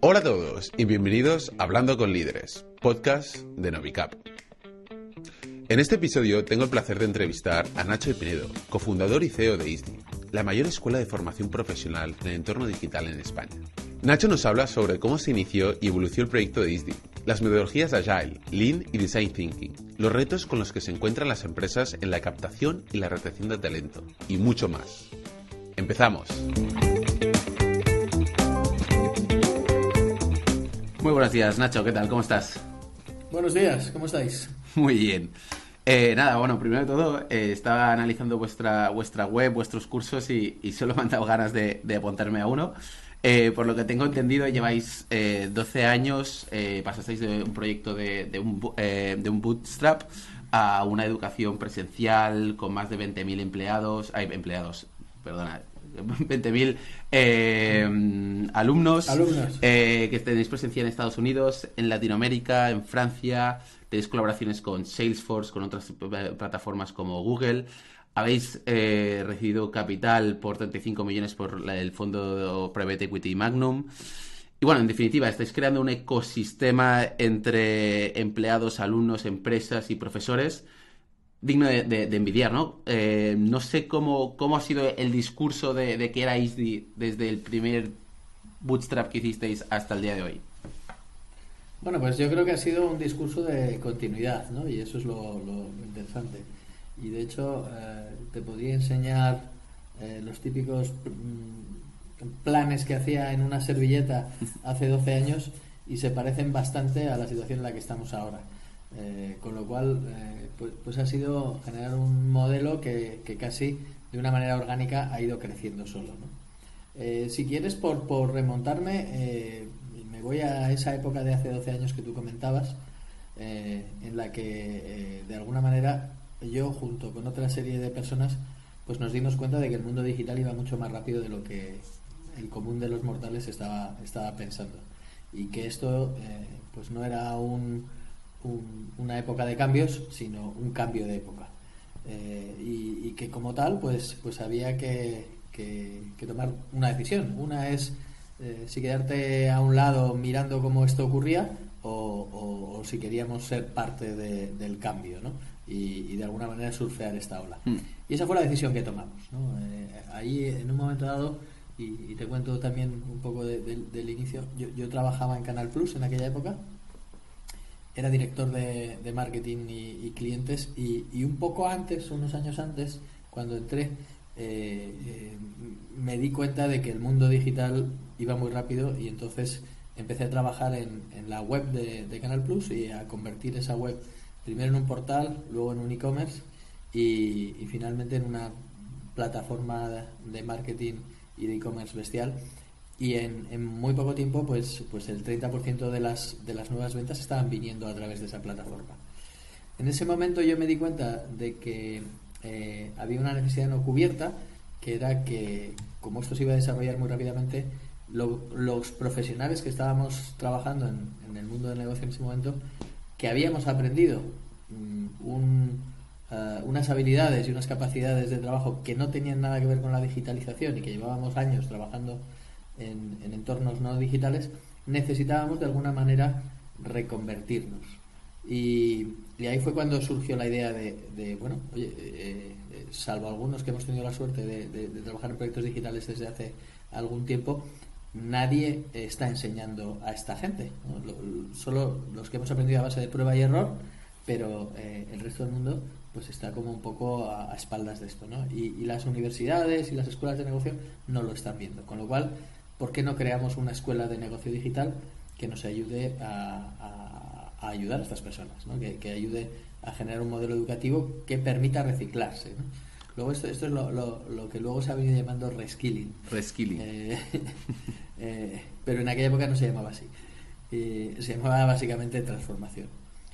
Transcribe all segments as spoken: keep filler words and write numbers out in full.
Hola a todos y bienvenidos a Hablando con Líderes, podcast de Novicap. En este episodio tengo el placer de entrevistar a Nacho Pinedo, cofundador y C E O de ISDI, la mayor escuela de formación profesional en el entorno digital en España. Nacho nos habla sobre cómo se inició y evolucionó el proyecto de ISDI, las metodologías Agile, Lean y Design Thinking, los retos con los que se encuentran las empresas en la captación y la retención de talento, y mucho más. ¡Empezamos! Muy buenos días, Nacho, ¿qué tal? ¿Cómo estás? Buenos días, ¿cómo estáis? Muy bien. Eh, nada, bueno, primero de todo, eh, estaba analizando vuestra vuestra web, vuestros cursos y, y solo me han dado ganas de, de apuntarme a uno. Eh, por lo que tengo entendido, lleváis eh, doce años, eh, pasasteis de un proyecto de, de, un, eh, de un bootstrap a una educación presencial con más de veinte mil empleados, ay, empleados, perdona, veinte mil eh, alumnos, alumnos. Eh, que tenéis presencia en Estados Unidos, en Latinoamérica, en Francia, tenéis colaboraciones con Salesforce, con otras plataformas como Google. Habéis eh, recibido capital por treinta y cinco millones por la, el fondo Private Equity Magnum. Y bueno, en definitiva, estáis creando un ecosistema entre empleados, alumnos, empresas y profesores digno de, de, de envidiar, ¿no? Eh, no sé cómo, cómo ha sido el discurso de, de que era ISDI desde el primer bootstrap que hicisteis hasta el día de hoy. Bueno, pues yo creo que ha sido un discurso de continuidad, ¿no? Y eso es lo, lo interesante. Y de hecho, eh, te podría enseñar eh, los típicos mm, planes que hacía en una servilleta hace doce años y se parecen bastante a la situación en la que estamos ahora. Eh, con lo cual, eh, pues, pues ha sido generar un modelo que, que casi de una manera orgánica ha ido creciendo solo, ¿no? Eh, si quieres, por, por remontarme, eh, me voy a esa época de hace doce años que tú comentabas, eh, en la que eh, de alguna manera yo, junto con otra serie de personas, pues nos dimos cuenta de que el mundo digital iba mucho más rápido de lo que el común de los mortales estaba, estaba pensando, y que esto eh, pues no era un, un, una época de cambios, sino un cambio de época, eh, y, y que como tal pues, pues había que, que, que tomar una decisión. Una es eh, si quedarte a un lado mirando cómo esto ocurría o, o, o si queríamos ser parte de, del cambio, ¿no? Y, y de alguna manera surfear esta ola. Mm. Y esa fue la decisión que tomamos, ¿no? Eh, ahí, en un momento dado, y, y te cuento también un poco de, de, del inicio, yo, yo trabajaba en Canal Plus en aquella época, era director de, de marketing y, y clientes, y, y un poco antes, unos años antes, cuando entré, eh, eh, me di cuenta de que el mundo digital iba muy rápido, y entonces empecé a trabajar en, en la web de, de Canal Plus y a convertir esa web primero en un portal, luego en un e-commerce y, y finalmente en una plataforma de marketing y de e-commerce bestial. Y en, en muy poco tiempo pues, pues el treinta por ciento de las, de las nuevas ventas estaban viniendo a través de esa plataforma. En ese momento yo me di cuenta de que eh, había una necesidad no cubierta, que era que, como esto se iba a desarrollar muy rápidamente, lo, los profesionales que estábamos trabajando en, en el mundo del negocio en ese momento, que habíamos aprendido um, un, uh, unas habilidades y unas capacidades de trabajo que no tenían nada que ver con la digitalización y que llevábamos años trabajando en, en entornos no digitales, necesitábamos de alguna manera reconvertirnos. Y, y ahí fue cuando surgió la idea de, de bueno, oye, eh, eh, salvo algunos que hemos tenido la suerte de, de, de trabajar en proyectos digitales desde hace algún tiempo, nadie está enseñando a esta gente, ¿no? Lo, solo los que hemos aprendido a base de prueba y error, pero eh, el resto del mundo pues está como un poco a, a espaldas de esto, ¿no? Y, y las universidades y las escuelas de negocio no lo están viendo, con lo cual, ¿por qué no creamos una escuela de negocio digital que nos ayude a, a, a ayudar a estas personas, ¿no? que, que ayude a generar un modelo educativo que permita reciclarse, ¿no? Luego esto, esto es lo, lo, lo que luego se ha venido llamando reskilling. Reskilling. Eh, eh, pero en aquella época no se llamaba así. Eh, se llamaba básicamente transformación.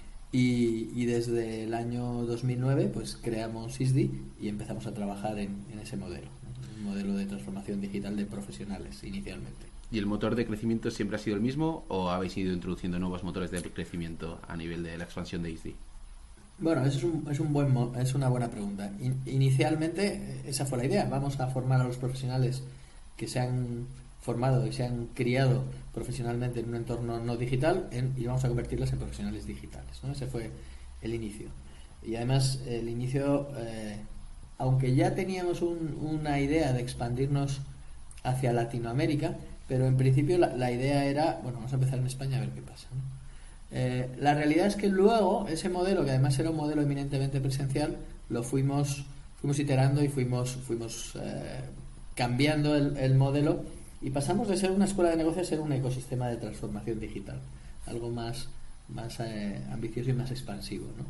Y, y desde el año dos mil nueve pues creamos ISDI y empezamos a trabajar en, en ese modelo, ¿no? Un modelo de transformación digital de profesionales inicialmente. ¿Y el motor de crecimiento siempre ha sido el mismo o habéis ido introduciendo nuevos motores de crecimiento a nivel de la expansión de ISDI? Bueno, eso es, un, es, un buen, es una buena pregunta. In, inicialmente esa fue la idea. Vamos a formar a los profesionales que sean formado y se han criado profesionalmente en un entorno no digital en, y vamos a convertirlas en profesionales digitales, ¿no? Ese fue el inicio. Y además el inicio, eh, aunque ya teníamos un, una idea de expandirnos hacia Latinoamérica, pero en principio la, la idea era, bueno, vamos a empezar en España a ver qué pasa, ¿no? Eh, la realidad es que luego ese modelo, que además era un modelo eminentemente presencial, lo fuimos fuimos iterando y fuimos fuimos eh, cambiando el, el modelo, y pasamos de ser una escuela de negocios a ser un ecosistema de transformación digital, algo más más eh, ambicioso y más expansivo, ¿no?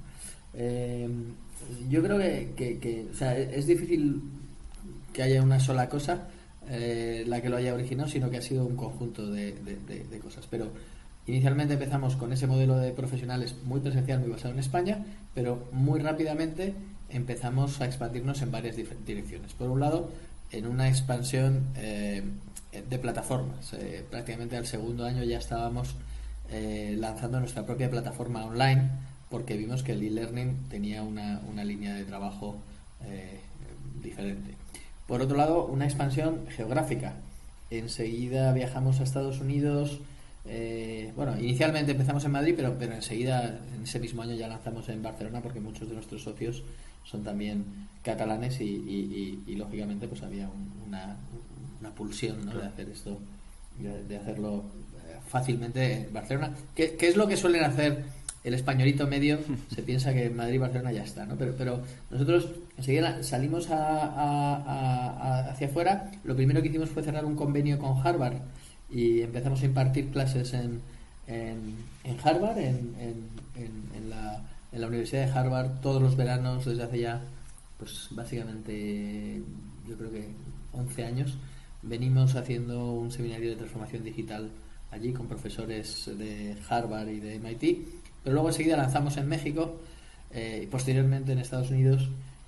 Eh, yo creo que, que, que o sea, es difícil que haya una sola cosa eh, la que lo haya originado, sino que ha sido un conjunto de, de, de, de cosas. Pero inicialmente empezamos con ese modelo de profesionales muy presencial, muy basado en España, pero muy rápidamente empezamos a expandirnos en varias direcciones. Por un lado, en una expansión eh, de plataformas. Eh, prácticamente al segundo año ya estábamos eh, lanzando nuestra propia plataforma online, porque vimos que el e-learning tenía una, una línea de trabajo eh, diferente. Por otro lado, una expansión geográfica. Enseguida viajamos a Estados Unidos. Eh, bueno, inicialmente empezamos en Madrid, pero, pero enseguida, en ese mismo año, ya lanzamos en Barcelona, porque muchos de nuestros socios son también catalanes y, y, y, y lógicamente pues había un, una, una pulsión, ¿no?, de hacer esto, de, de hacerlo fácilmente en Barcelona. ¿Qué, ¿Qué es lo que suelen hacer el españolito medio? Se piensa que en Madrid y Barcelona ya está, ¿no? Pero, pero nosotros enseguida salimos a, a, a, hacia afuera. Lo primero que hicimos fue cerrar un convenio con Harvard y empezamos a impartir clases en, en, en Harvard, en, en, en, la, en la Universidad de Harvard, todos los veranos desde hace ya, pues básicamente, yo creo que once años. Venimos haciendo un seminario de transformación digital allí con profesores de Harvard y de M I T, pero luego enseguida lanzamos en México, eh, posteriormente en Estados Unidos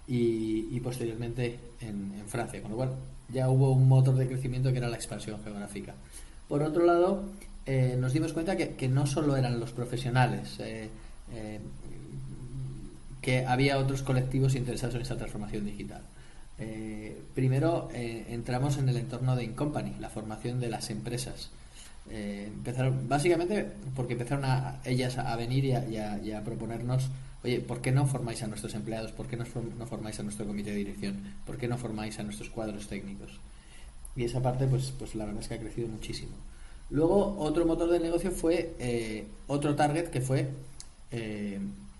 y, y posteriormente en, en Francia, con lo cual ya hubo un motor de crecimiento que era la expansión geográfica. Por otro lado, eh, nos dimos cuenta que, que no solo eran los profesionales, eh, eh, que había otros colectivos interesados en esta transformación digital. Eh, primero eh, entramos en el entorno de InCompany, la formación de las empresas. Eh, empezaron básicamente porque empezaron a, ellas a venir y a, y, a, y a proponernos: oye, ¿por qué no formáis a nuestros empleados? ¿Por qué no, no formáis a nuestro comité de dirección? ¿Por qué no formáis a nuestros cuadros técnicos? Y esa parte, pues, pues la verdad es que ha crecido muchísimo. Luego, otro motor de negocio fue eh, otro target, que fue eh,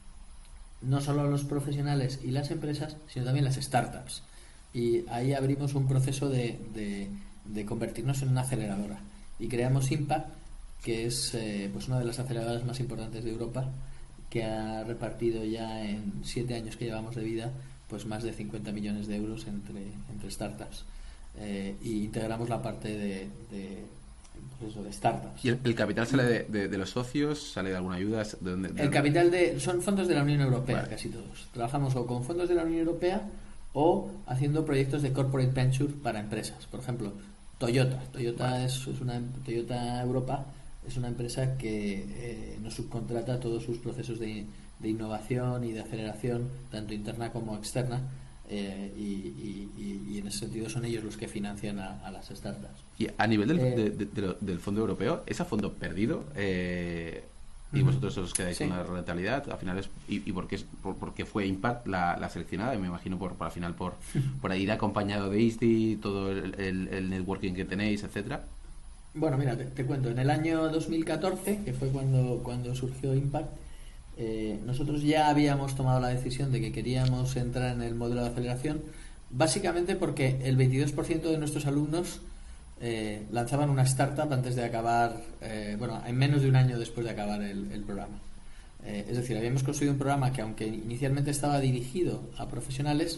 no solo los profesionales y las empresas, sino también las startups. Y ahí abrimos un proceso de, de, de convertirnos en una aceleradora. Y creamos Impact, que es eh, pues una de las aceleradoras más importantes de Europa, que ha repartido ya en siete años que llevamos de vida pues más de cincuenta millones de euros entre, entre startups. Eh, y integramos la parte de, de, pues eso, de startups. ¿Y el, el capital sale de, de, de los socios? ¿Sale de alguna ayuda? ¿De dónde, de el dónde? capital de son fondos de la Unión Europea, vale. Casi todos. Trabajamos o con fondos de la Unión Europea o haciendo proyectos de corporate venture para empresas. Por ejemplo, Toyota. Toyota vale. es, es una Toyota Europa es una empresa que eh, nos subcontrata todos sus procesos de, de innovación y de aceleración, tanto interna como externa. Eh, y, y, y en ese sentido son ellos los que financian a, a las startups. Y a nivel del, eh, de, de, de lo, del fondo europeo, ¿es a fondo perdido? Eh, y uh-huh. vosotros os quedáis sí. con la rentabilidad al final es, y, y por qué, por, por qué fue Impact la, la seleccionada, me imagino por, por al final por, por ir acompañado de I S D I, todo el, el, el networking que tenéis, etcétera. Bueno, mira, te, te cuento, en el año dos mil catorce, que fue cuando, cuando surgió Impact, Eh, nosotros ya habíamos tomado la decisión de que queríamos entrar en el modelo de aceleración, básicamente porque el veintidós por ciento de nuestros alumnos eh, lanzaban una startup antes de acabar, eh, bueno, en menos de un año después de acabar el, el programa. Eh, es decir, habíamos construido un programa que, aunque inicialmente estaba dirigido a profesionales,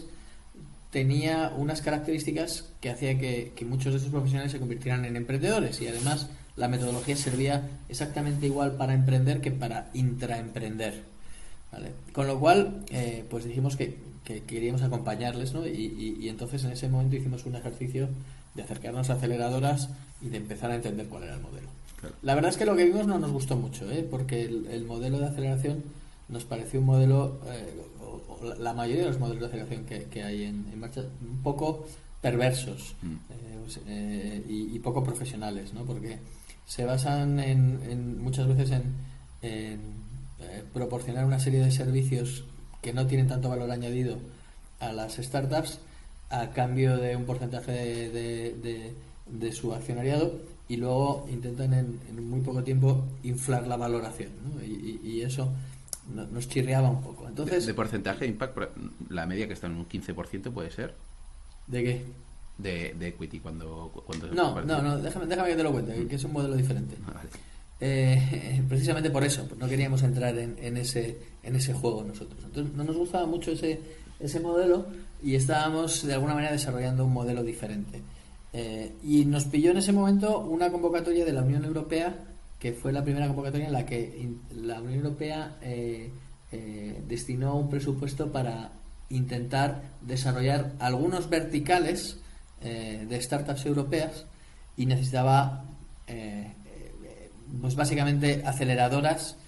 tenía unas características que hacía que, que muchos de esos profesionales se convirtieran en emprendedores, y además la metodología servía exactamente igual para emprender que para intraemprender, ¿vale? Con lo cual, eh, pues dijimos que, que queríamos acompañarles, ¿no? Y, y, y entonces en ese momento hicimos un ejercicio de acercarnos a aceleradoras y de empezar a entender cuál era el modelo. Claro. La verdad es que lo que vimos no nos gustó mucho, ¿eh? Porque el, el modelo de aceleración nos pareció un modelo, eh, o, o la mayoría de los modelos de aceleración que, que hay en, en marcha, un poco perversos. Mm. Eh, pues, eh, y, y poco profesionales, ¿no? Porque se basan en, en muchas veces en, en eh, proporcionar una serie de servicios que no tienen tanto valor añadido a las startups a cambio de un porcentaje de, de, de, de su accionariado, y luego intentan en, en muy poco tiempo inflar la valoración, ¿no? y, y, y eso nos chirriaba un poco. Entonces, de, de porcentaje de impact, la media que está en un quince por ciento puede ser. ¿De qué? De, de equity cuando, cuando no, no, no, déjame, déjame que te lo cuente, mm. que es un modelo diferente. Vale. Eh, precisamente por eso, no queríamos entrar en, en ese en ese juego nosotros. Entonces no nos gustaba mucho ese, ese modelo y estábamos de alguna manera desarrollando un modelo diferente. Eh, y nos pilló en ese momento una convocatoria de la Unión Europea, que fue la primera convocatoria en la que in, la Unión Europea eh, eh, destinó un presupuesto para intentar desarrollar algunos verticales eh, de startups europeas, y necesitaba eh, pues básicamente aceleradoras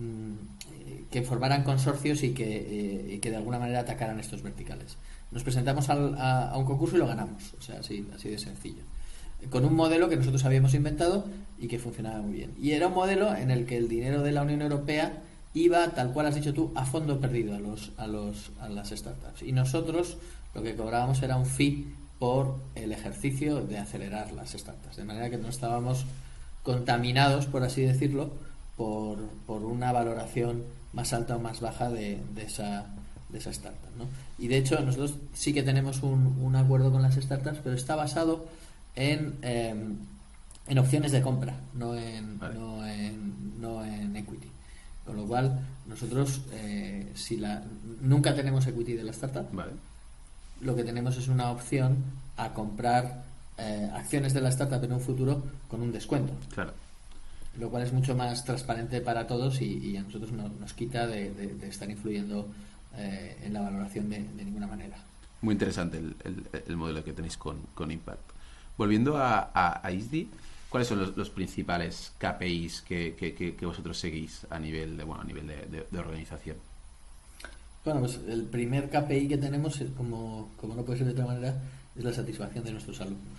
mmm, que formaran consorcios y que, eh, y que de alguna manera atacaran estos verticales. Nos presentamos al, a, a un concurso y lo ganamos, o sea, así, así de sencillo, con un modelo que nosotros habíamos inventado y que funcionaba muy bien. Y era un modelo en el que el dinero de la Unión Europea iba, tal cual has dicho tú, a fondo perdido a los a los a las startups, y nosotros lo que cobrábamos era un fee por el ejercicio de acelerar las startups, de manera que no estábamos contaminados, por así decirlo, por, por una valoración más alta o más baja de, de esa de esa startup, ¿no? Y de hecho nosotros sí que tenemos un, un acuerdo con las startups, pero está basado en eh, en opciones de compra, no en, vale. no en no en equity, con lo cual nosotros eh, si la nunca tenemos equity de la startup, vale. Lo que tenemos es una opción a comprar eh, acciones de la startup en un futuro con un descuento, claro, lo cual es mucho más transparente para todos y, y a nosotros no, nos quita de, de, de estar influyendo eh, en la valoración de, de ninguna manera. Muy interesante el, el, el modelo que tenéis con, con Impact. Volviendo a, a, a I S D I, ¿cuáles son los, los principales K P Is que, que, que, que vosotros seguís a nivel de, bueno, a nivel de, de, de organización? Bueno, pues el primer K P I que tenemos, como, como no puede ser de otra manera, es la satisfacción de nuestros alumnos.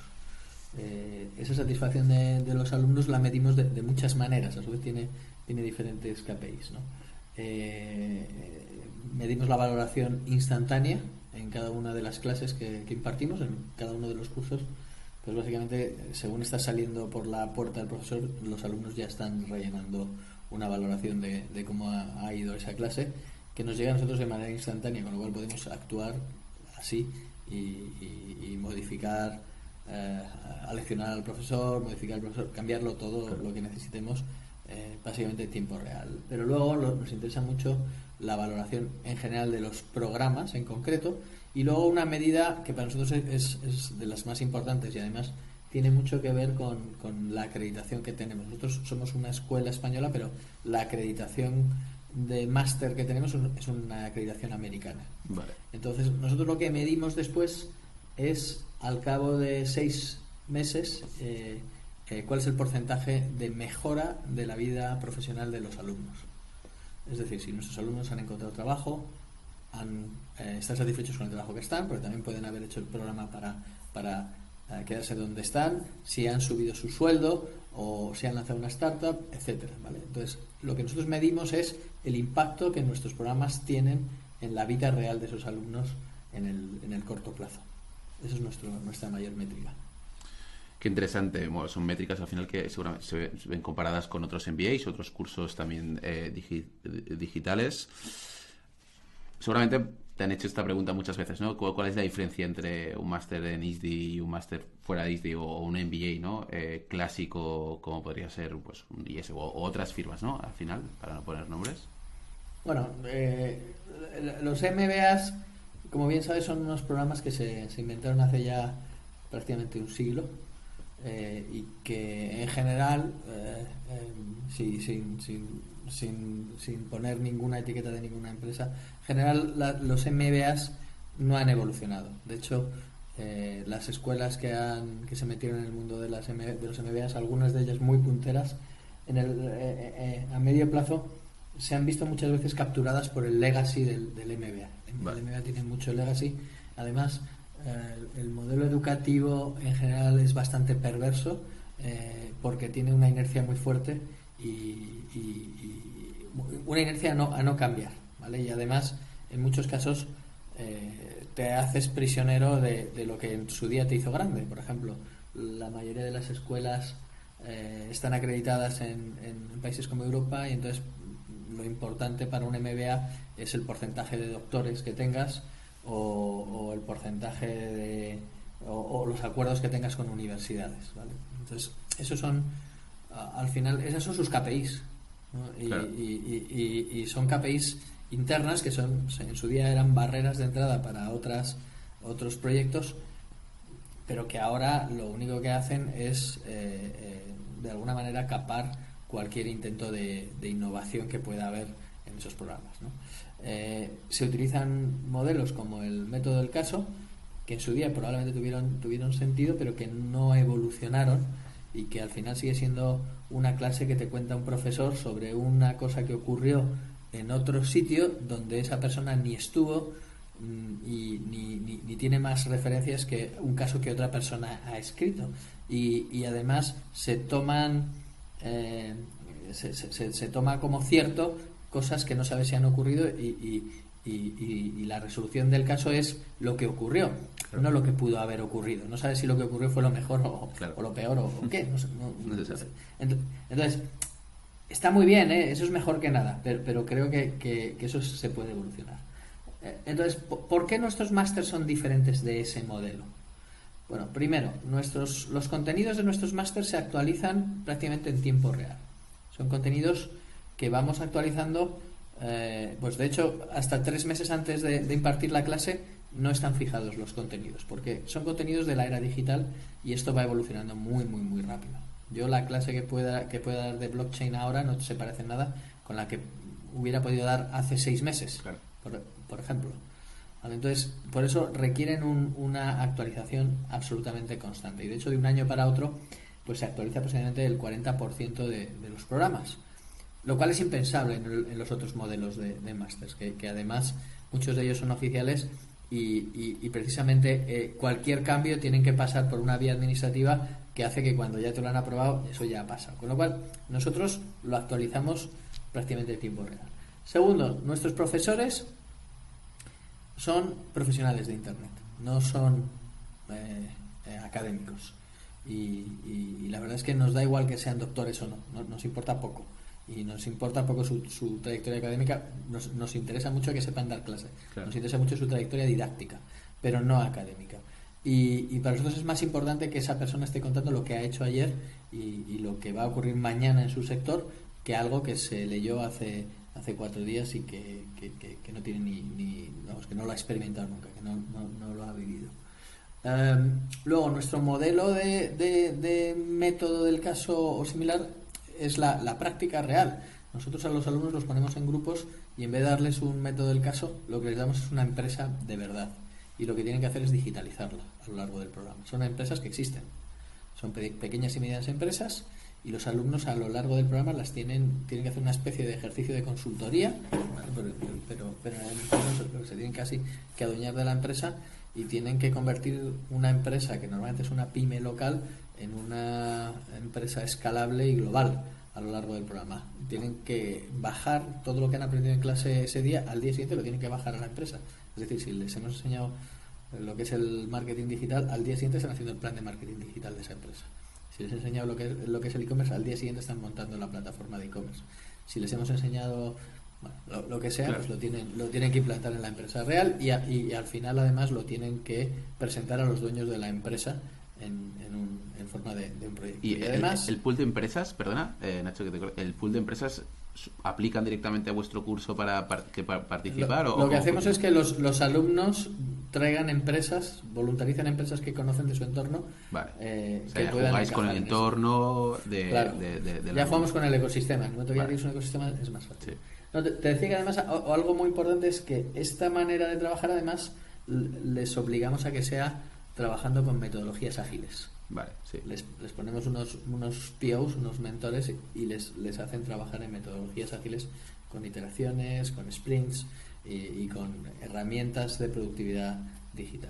Eh, esa satisfacción de, de los alumnos la medimos de, de muchas maneras, a su vez tiene, tiene diferentes K P Is, ¿no? Eh, medimos la valoración instantánea en cada una de las clases que, que impartimos, en cada uno de los cursos. Pues básicamente, según está saliendo por la puerta del profesor, los alumnos ya están rellenando una valoración de, de cómo ha, ha ido esa clase, que nos llega a nosotros de manera instantánea, con lo cual podemos actuar así y, y, y modificar, eh, aleccionar al profesor, modificar al profesor, cambiarlo todo lo que necesitemos, eh, básicamente en tiempo real. Pero luego lo, nos interesa mucho la valoración en general de los programas en concreto, y luego una medida que para nosotros es, es de las más importantes y además tiene mucho que ver con, con la acreditación que tenemos. Nosotros somos una escuela española, pero la acreditación de máster que tenemos es una acreditación americana. Vale. Entonces nosotros lo que medimos después es, al cabo de seis meses, eh, eh, cuál es el porcentaje de mejora de la vida profesional de los alumnos. Es decir, si nuestros alumnos han encontrado trabajo, han, eh, están satisfechos con el trabajo que están, porque también pueden haber hecho el programa para, para eh, quedarse donde están, si han subido su sueldo o si han lanzado una startup, etcétera, ¿vale? Entonces, lo que nosotros medimos es el impacto que nuestros programas tienen en la vida real de esos alumnos en el, en el corto plazo. Eso es nuestro, nuestra mayor métrica. Qué interesante. Bueno, son métricas al final que seguramente se ven comparadas con otros M B As, otros cursos también eh, digi digitales. Seguramente te han hecho esta pregunta muchas veces, ¿no? ¿Cuál es la diferencia entre un máster en I S D I y un máster fuera de I S D I o un M B A, ¿no? Eh, clásico, como podría ser pues un I S o, o otras firmas, ¿no? Al final, para no poner nombres. Bueno, eh, los M B As, como bien sabes, son unos programas que se, se inventaron hace ya prácticamente un siglo, eh, y que en general, eh, eh, sí, sin, sin, sin, sin poner ninguna etiqueta de ninguna empresa, en general la, los M B As no han evolucionado. De hecho, eh, las escuelas que han que se metieron en el mundo de, las M, de los M B As, algunas de ellas muy punteras, en el, eh, eh, a medio plazo se han visto muchas veces capturadas por el legacy del, del M B A. Vale. El M B A tiene mucho legacy. Además, eh, el modelo educativo en general es bastante perverso, eh, porque tiene una inercia muy fuerte y, y, y una inercia a no, a no cambiar, ¿vale? Y además, en muchos casos, eh, te haces prisionero de, de lo que en su día te hizo grande. Por ejemplo, la mayoría de las escuelas eh, están acreditadas en, en países como Europa, y entonces lo importante para un M B A es el porcentaje de doctores que tengas, o, o el porcentaje de o, o los acuerdos que tengas con universidades, ¿vale? Entonces, esos son, al final, esas son sus K P Is, ¿no? Y, Claro. y, y, y, y son K P Is internas que son, en su día eran barreras de entrada para otras otros proyectos, pero que ahora lo único que hacen es eh, eh, de alguna manera capar cualquier intento de, de innovación que pueda haber en esos programas, ¿no? Eh, se utilizan modelos como el método del caso, que en su día probablemente tuvieron, tuvieron sentido, pero que no evolucionaron, y que al final sigue siendo una clase que te cuenta un profesor sobre una cosa que ocurrió en otro sitio donde esa persona ni estuvo, y ni, ni, ni tiene más referencias que un caso que otra persona ha escrito, y, y además se toman eh, se, se, se toma como cierto cosas que no sabes si han ocurrido, y, y, y, y, y la resolución del caso es lo que ocurrió, claro, no lo que pudo haber ocurrido. No sabes si lo que ocurrió fue lo mejor o, claro, o lo peor, o, o qué, no sé, no, no, no sé. Entonces, está muy bien, ¿eh? Eso es mejor que nada, pero, pero creo que, que, que eso se puede evolucionar. Entonces, ¿por qué nuestros másters son diferentes de ese modelo? Bueno, primero, nuestros, los contenidos de nuestros másters se actualizan prácticamente en tiempo real. Son contenidos que vamos actualizando, eh, pues de hecho, hasta tres meses antes de, de impartir la clase no están fijados los contenidos, porque son contenidos de la era digital y esto va evolucionando muy, muy, muy rápido. Yo la clase que pueda, que pueda dar de blockchain ahora no se parece en nada con la que hubiera podido dar hace seis meses. Claro. Por, por ejemplo. ¿Vale? Entonces, por eso requieren un, una actualización absolutamente constante. Y de hecho, de un año para otro, pues se actualiza aproximadamente el cuarenta por ciento de, de los programas. Lo cual es impensable en, el, en los otros modelos de, de másters, que, que además muchos de ellos son oficiales, y, y, y precisamente eh, cualquier cambio tienen que pasar por una vía administrativa que hace que cuando ya te lo han aprobado, eso ya ha pasado. Con lo cual, nosotros lo actualizamos prácticamente en tiempo real. Segundo, nuestros profesores son profesionales de Internet, no son eh, eh, académicos, y, y, y la verdad es que nos da igual que sean doctores o no, nos, nos importa poco, y nos importa poco su, su trayectoria académica. Nos, nos interesa mucho que sepan dar clase, claro, nos interesa mucho su trayectoria didáctica, pero no académica. Y, y para nosotros es más importante que esa persona esté contando lo que ha hecho ayer y, y lo que va a ocurrir mañana en su sector, que algo que se leyó hace hace cuatro días y que, que, que, que no tiene ni, ni vamos, que no lo ha experimentado nunca, que no, no, no lo ha vivido. Um, luego, nuestro modelo de, de, de método del caso o similar es la, la práctica real. Nosotros a los alumnos los ponemos en grupos, y en vez de darles un método del caso, lo que les damos es una empresa de verdad, y lo que tienen que hacer es digitalizarla a lo largo del programa. Son empresas que existen, son pe- pequeñas y medianas empresas, y los alumnos a lo largo del programa las tienen tienen que hacer una especie de ejercicio de consultoría, pero, pero, pero en el se tienen casi que adueñar de la empresa, y tienen que convertir una empresa que normalmente es una pyme local en una empresa escalable y global a lo largo del programa. Tienen que bajar todo lo que han aprendido en clase ese día, al día siguiente lo tienen que bajar a la empresa. Es decir, si les hemos enseñado lo que es el marketing digital, al día siguiente están haciendo el plan de marketing digital de esa empresa. Si les he enseñado lo que es, lo que es el e-commerce, al día siguiente están montando la plataforma de e-commerce. Si les hemos enseñado, bueno, lo, lo que sea, claro, pues lo tienen lo tienen que implantar en la empresa real, y, a, y, y al final además lo tienen que presentar a los dueños de la empresa en, en, un, en forma de, de un proyecto. Y, y además, el, el pool de empresas, perdona, eh, Nacho, que te, el pool de empresas aplican directamente a vuestro curso para, para, que, para participar. Lo, o, lo que o, hacemos o... es que los, los alumnos traigan empresas, voluntaricen empresas que conocen de su entorno. Vale. Eh, o sea, que ya puedan jugáis con el entorno de, claro, de, de, de ya la... jugamos con el ecosistema. En el momento que vale. ya tienes un ecosistema es más fácil. Sí. No, te, te decía que además o, o algo muy importante es que esta manera de trabajar además les obligamos a que sea trabajando con metodologías ágiles. Vale, sí. Les, les ponemos unos, unos P Os, unos mentores, y les, les hacen trabajar en metodologías ágiles con iteraciones, con sprints y, y con herramientas de productividad digital.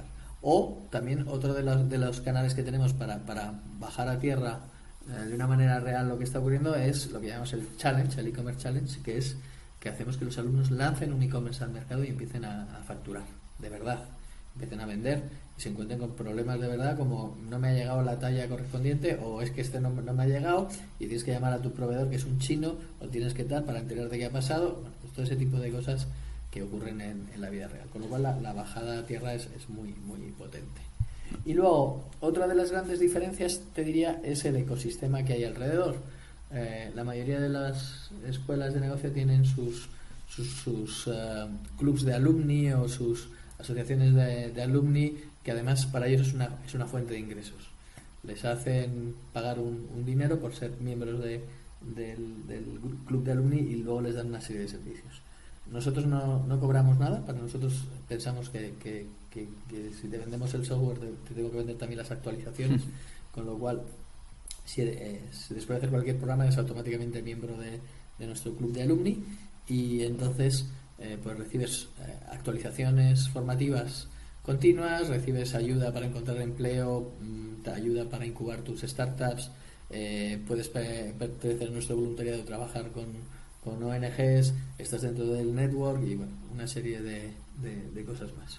O también otro de los, de los canales que tenemos para, para bajar a tierra eh, de una manera real lo que está ocurriendo es lo que llamamos el challenge, el e-commerce challenge, que es que hacemos que los alumnos lancen un e-commerce al mercado y empiecen a, a facturar, de verdad, empiecen a vender y se encuentren con problemas de verdad como no me ha llegado la talla correspondiente o es que este no, no me ha llegado y tienes que llamar a tu proveedor que es un chino o tienes que tal para enterarte qué ha pasado. Bueno, pues todo ese tipo de cosas que ocurren en, en la vida real, con lo cual la, la bajada a tierra es, es muy, muy potente. Y luego, otra de las grandes diferencias, te diría, es el ecosistema que hay alrededor. Eh, la mayoría de las escuelas de negocio tienen sus, sus, sus uh, clubs de alumni o sus asociaciones de, de alumni, que además para ellos es una, es una fuente de ingresos. Les hacen pagar un, un dinero por ser miembros de, del, del club de alumni y luego les dan una serie de servicios. Nosotros no, no cobramos nada, para nosotros pensamos que, que, que, que si te vendemos el software te, te tengo que vender también las actualizaciones, con lo cual si, eh, si después de hacer cualquier programa eres automáticamente miembro de, de nuestro club de alumni y entonces eh, pues recibes eh, actualizaciones formativas continuas, recibes ayuda para encontrar empleo, te ayuda para incubar tus startups, eh, puedes pertenecer a nuestro voluntariado, trabajar con con O N Ges, estás dentro del network y bueno, una serie de, de, de cosas más.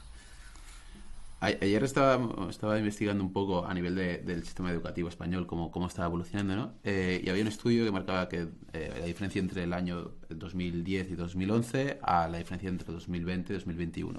Ayer estaba, estaba investigando un poco a nivel de, del sistema educativo español cómo, cómo estaba evolucionando, ¿no? Eh, y había un estudio que marcaba que eh, la diferencia entre el año dos mil diez y dos mil once a la diferencia entre dos mil veinte y dos mil veintiuno.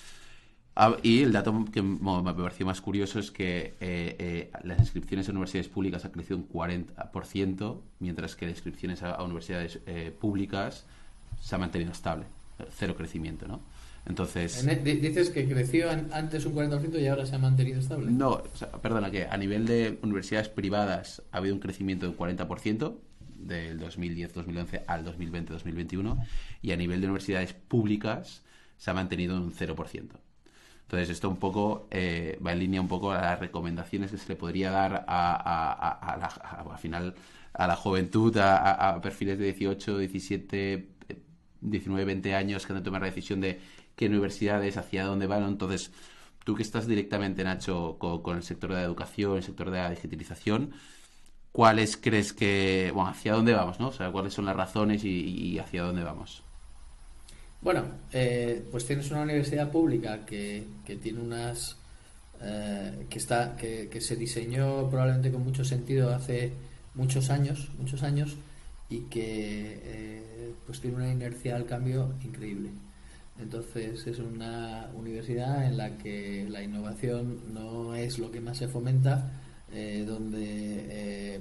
Ah, y el dato que me pareció más curioso es que eh, eh, las inscripciones a universidades públicas han crecido un cuarenta por ciento, mientras que las inscripciones a, a universidades eh, públicas se ha mantenido estable, cero crecimiento, ¿no? Entonces, dices que creció antes un cuarenta por ciento y ahora se ha mantenido estable. No, o sea, perdona, que a nivel de universidades privadas ha habido un crecimiento de un cuarenta por ciento del dos mil diez dos mil once al dos mil veinte dos mil veintiuno, y a nivel de universidades públicas se ha mantenido un cero por ciento. Entonces esto un poco eh, va en línea un poco a las recomendaciones que se le podría dar a, a, a, a la, a, al final a la juventud, a, a perfiles de dieciocho, diecisiete, diecinueve, veinte años que han de tomar la decisión de qué universidades, hacia dónde van. Entonces, tú que estás directamente, Nacho, con, con el sector de la educación, el sector de la digitalización, ¿cuáles crees que, bueno, hacia dónde vamos, ¿no? O sea, ¿cuáles son las razones y, y hacia dónde vamos? Bueno, eh, pues tienes una universidad pública que, que tiene unas eh, que está que, que se diseñó probablemente con mucho sentido hace muchos años, muchos años y que eh, pues tiene una inercia al cambio increíble. Entonces es una universidad en la que la innovación no es lo que más se fomenta, eh, donde eh,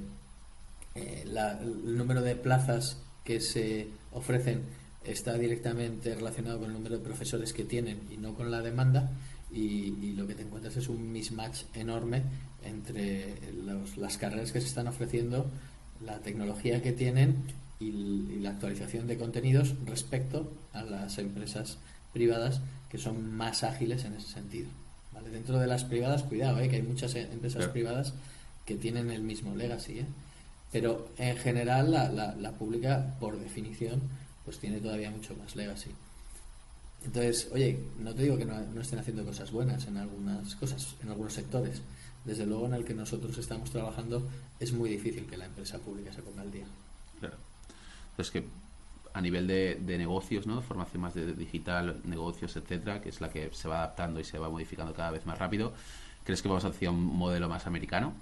eh, la, el número de plazas que se ofrecen está directamente relacionado con el número de profesores que tienen y no con la demanda, y, y lo que te encuentras es un mismatch enorme entre los, las carreras que se están ofreciendo, la tecnología que tienen y, y la actualización de contenidos respecto a las empresas privadas que son más ágiles en ese sentido, ¿vale? Dentro de las privadas, cuidado, ¿eh? Que hay muchas empresas sí. privadas que tienen el mismo legacy, ¿eh? Pero en general la, la, la pública, por definición, pues tiene todavía mucho más legacy. Entonces, oye, no te digo que no, no estén haciendo cosas buenas en algunas cosas, en algunos sectores. Desde luego, en el que nosotros estamos trabajando es muy difícil que la empresa pública se ponga al día. Claro. Entonces, que a nivel de, de negocios, ¿no? Formación más de digital, negocios, etcétera, que es la que se va adaptando y se va modificando cada vez más rápido, ¿crees que vamos hacia un modelo más americano?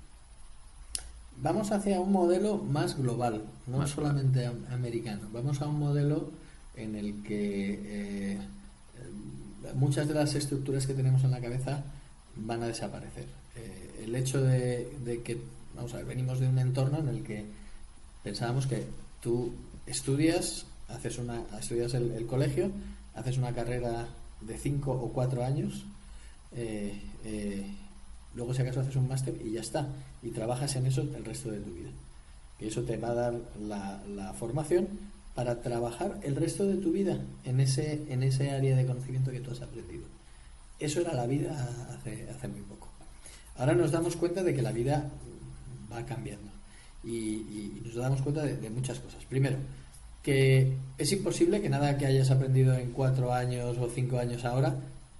Vamos hacia un modelo más global, no más solamente global. americano. Vamos a un modelo en el que eh, muchas de las estructuras que tenemos en la cabeza van a desaparecer. Eh, el hecho de, de que, vamos a ver, venimos de un entorno en el que pensábamos que tú estudias, haces una, estudias el, el colegio, haces una carrera de cinco o cuatro años, eh, eh, luego si acaso haces un máster y ya está, y trabajas en eso el resto de tu vida, que eso te va a dar la, la formación para trabajar el resto de tu vida en ese en ese área de conocimiento que tú has aprendido. Eso era la vida hace, hace muy poco. Ahora nos damos cuenta de que la vida va cambiando y, y nos damos cuenta de, de muchas cosas. Primero, que es imposible que nada que hayas aprendido en cuatro años o cinco años ahora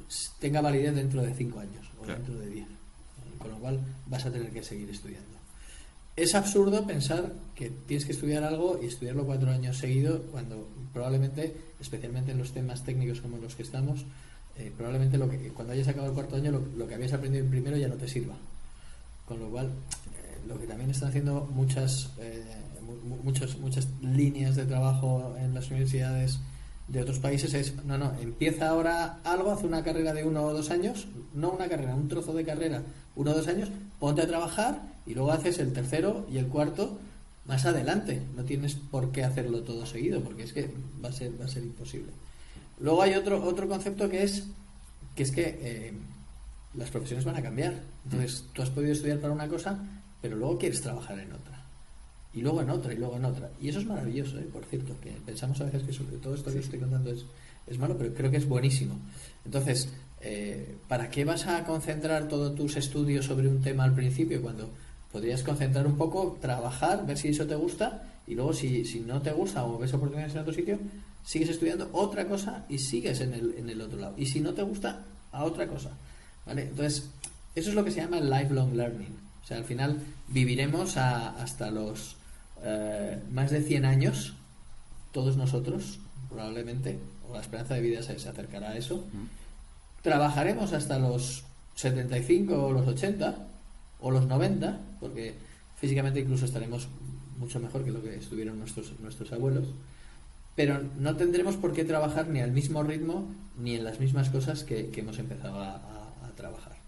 tenga validez dentro de cinco años o claro. dentro de diez, con lo cual vas a tener que seguir estudiando. Es absurdo pensar que tienes que estudiar algo y estudiarlo cuatro años seguidos cuando probablemente, especialmente en los temas técnicos como los que estamos, eh, probablemente lo que, cuando hayas acabado el cuarto año lo, lo que habías aprendido en primero ya no te sirva. Con lo cual, eh, lo que también están haciendo muchas, eh, mu- muchas, muchas líneas de trabajo en las universidades de otros países es, no, no, empieza ahora algo, haz una carrera de uno o dos años, no una carrera, un trozo de carrera, uno o dos años, ponte a trabajar y luego haces el tercero y el cuarto más adelante. No tienes por qué hacerlo todo seguido, porque es que va a ser, va a ser imposible. Luego hay otro, otro concepto que es que es que eh, las profesiones van a cambiar. Entonces, tú has podido estudiar para una cosa, pero luego quieres trabajar en otra. Y luego en otra, y luego en otra. Y eso es maravilloso, ¿eh? Por cierto, que pensamos a veces que sobre todo esto que estoy contando es, es malo, pero creo que es buenísimo. Entonces, eh, ¿para qué vas a concentrar todos tus estudios sobre un tema al principio cuando podrías concentrar un poco, trabajar, ver si eso te gusta, y luego si, si no te gusta o ves oportunidades en otro sitio, sigues estudiando otra cosa y sigues en el, en el otro lado? Y si no te gusta, a otra cosa, ¿vale? Entonces, eso es lo que se llama el lifelong learning. O sea, al final viviremos a, hasta los eh, más de cien años, todos nosotros, probablemente, o la esperanza de vida se, se acercará a eso. Trabajaremos hasta los setenta y cinco o los ochenta o los noventa, porque físicamente incluso estaremos mucho mejor que lo que estuvieron nuestros, nuestros abuelos, pero no tendremos por qué trabajar ni al mismo ritmo ni en las mismas cosas que, que hemos empezado a, a, a trabajar.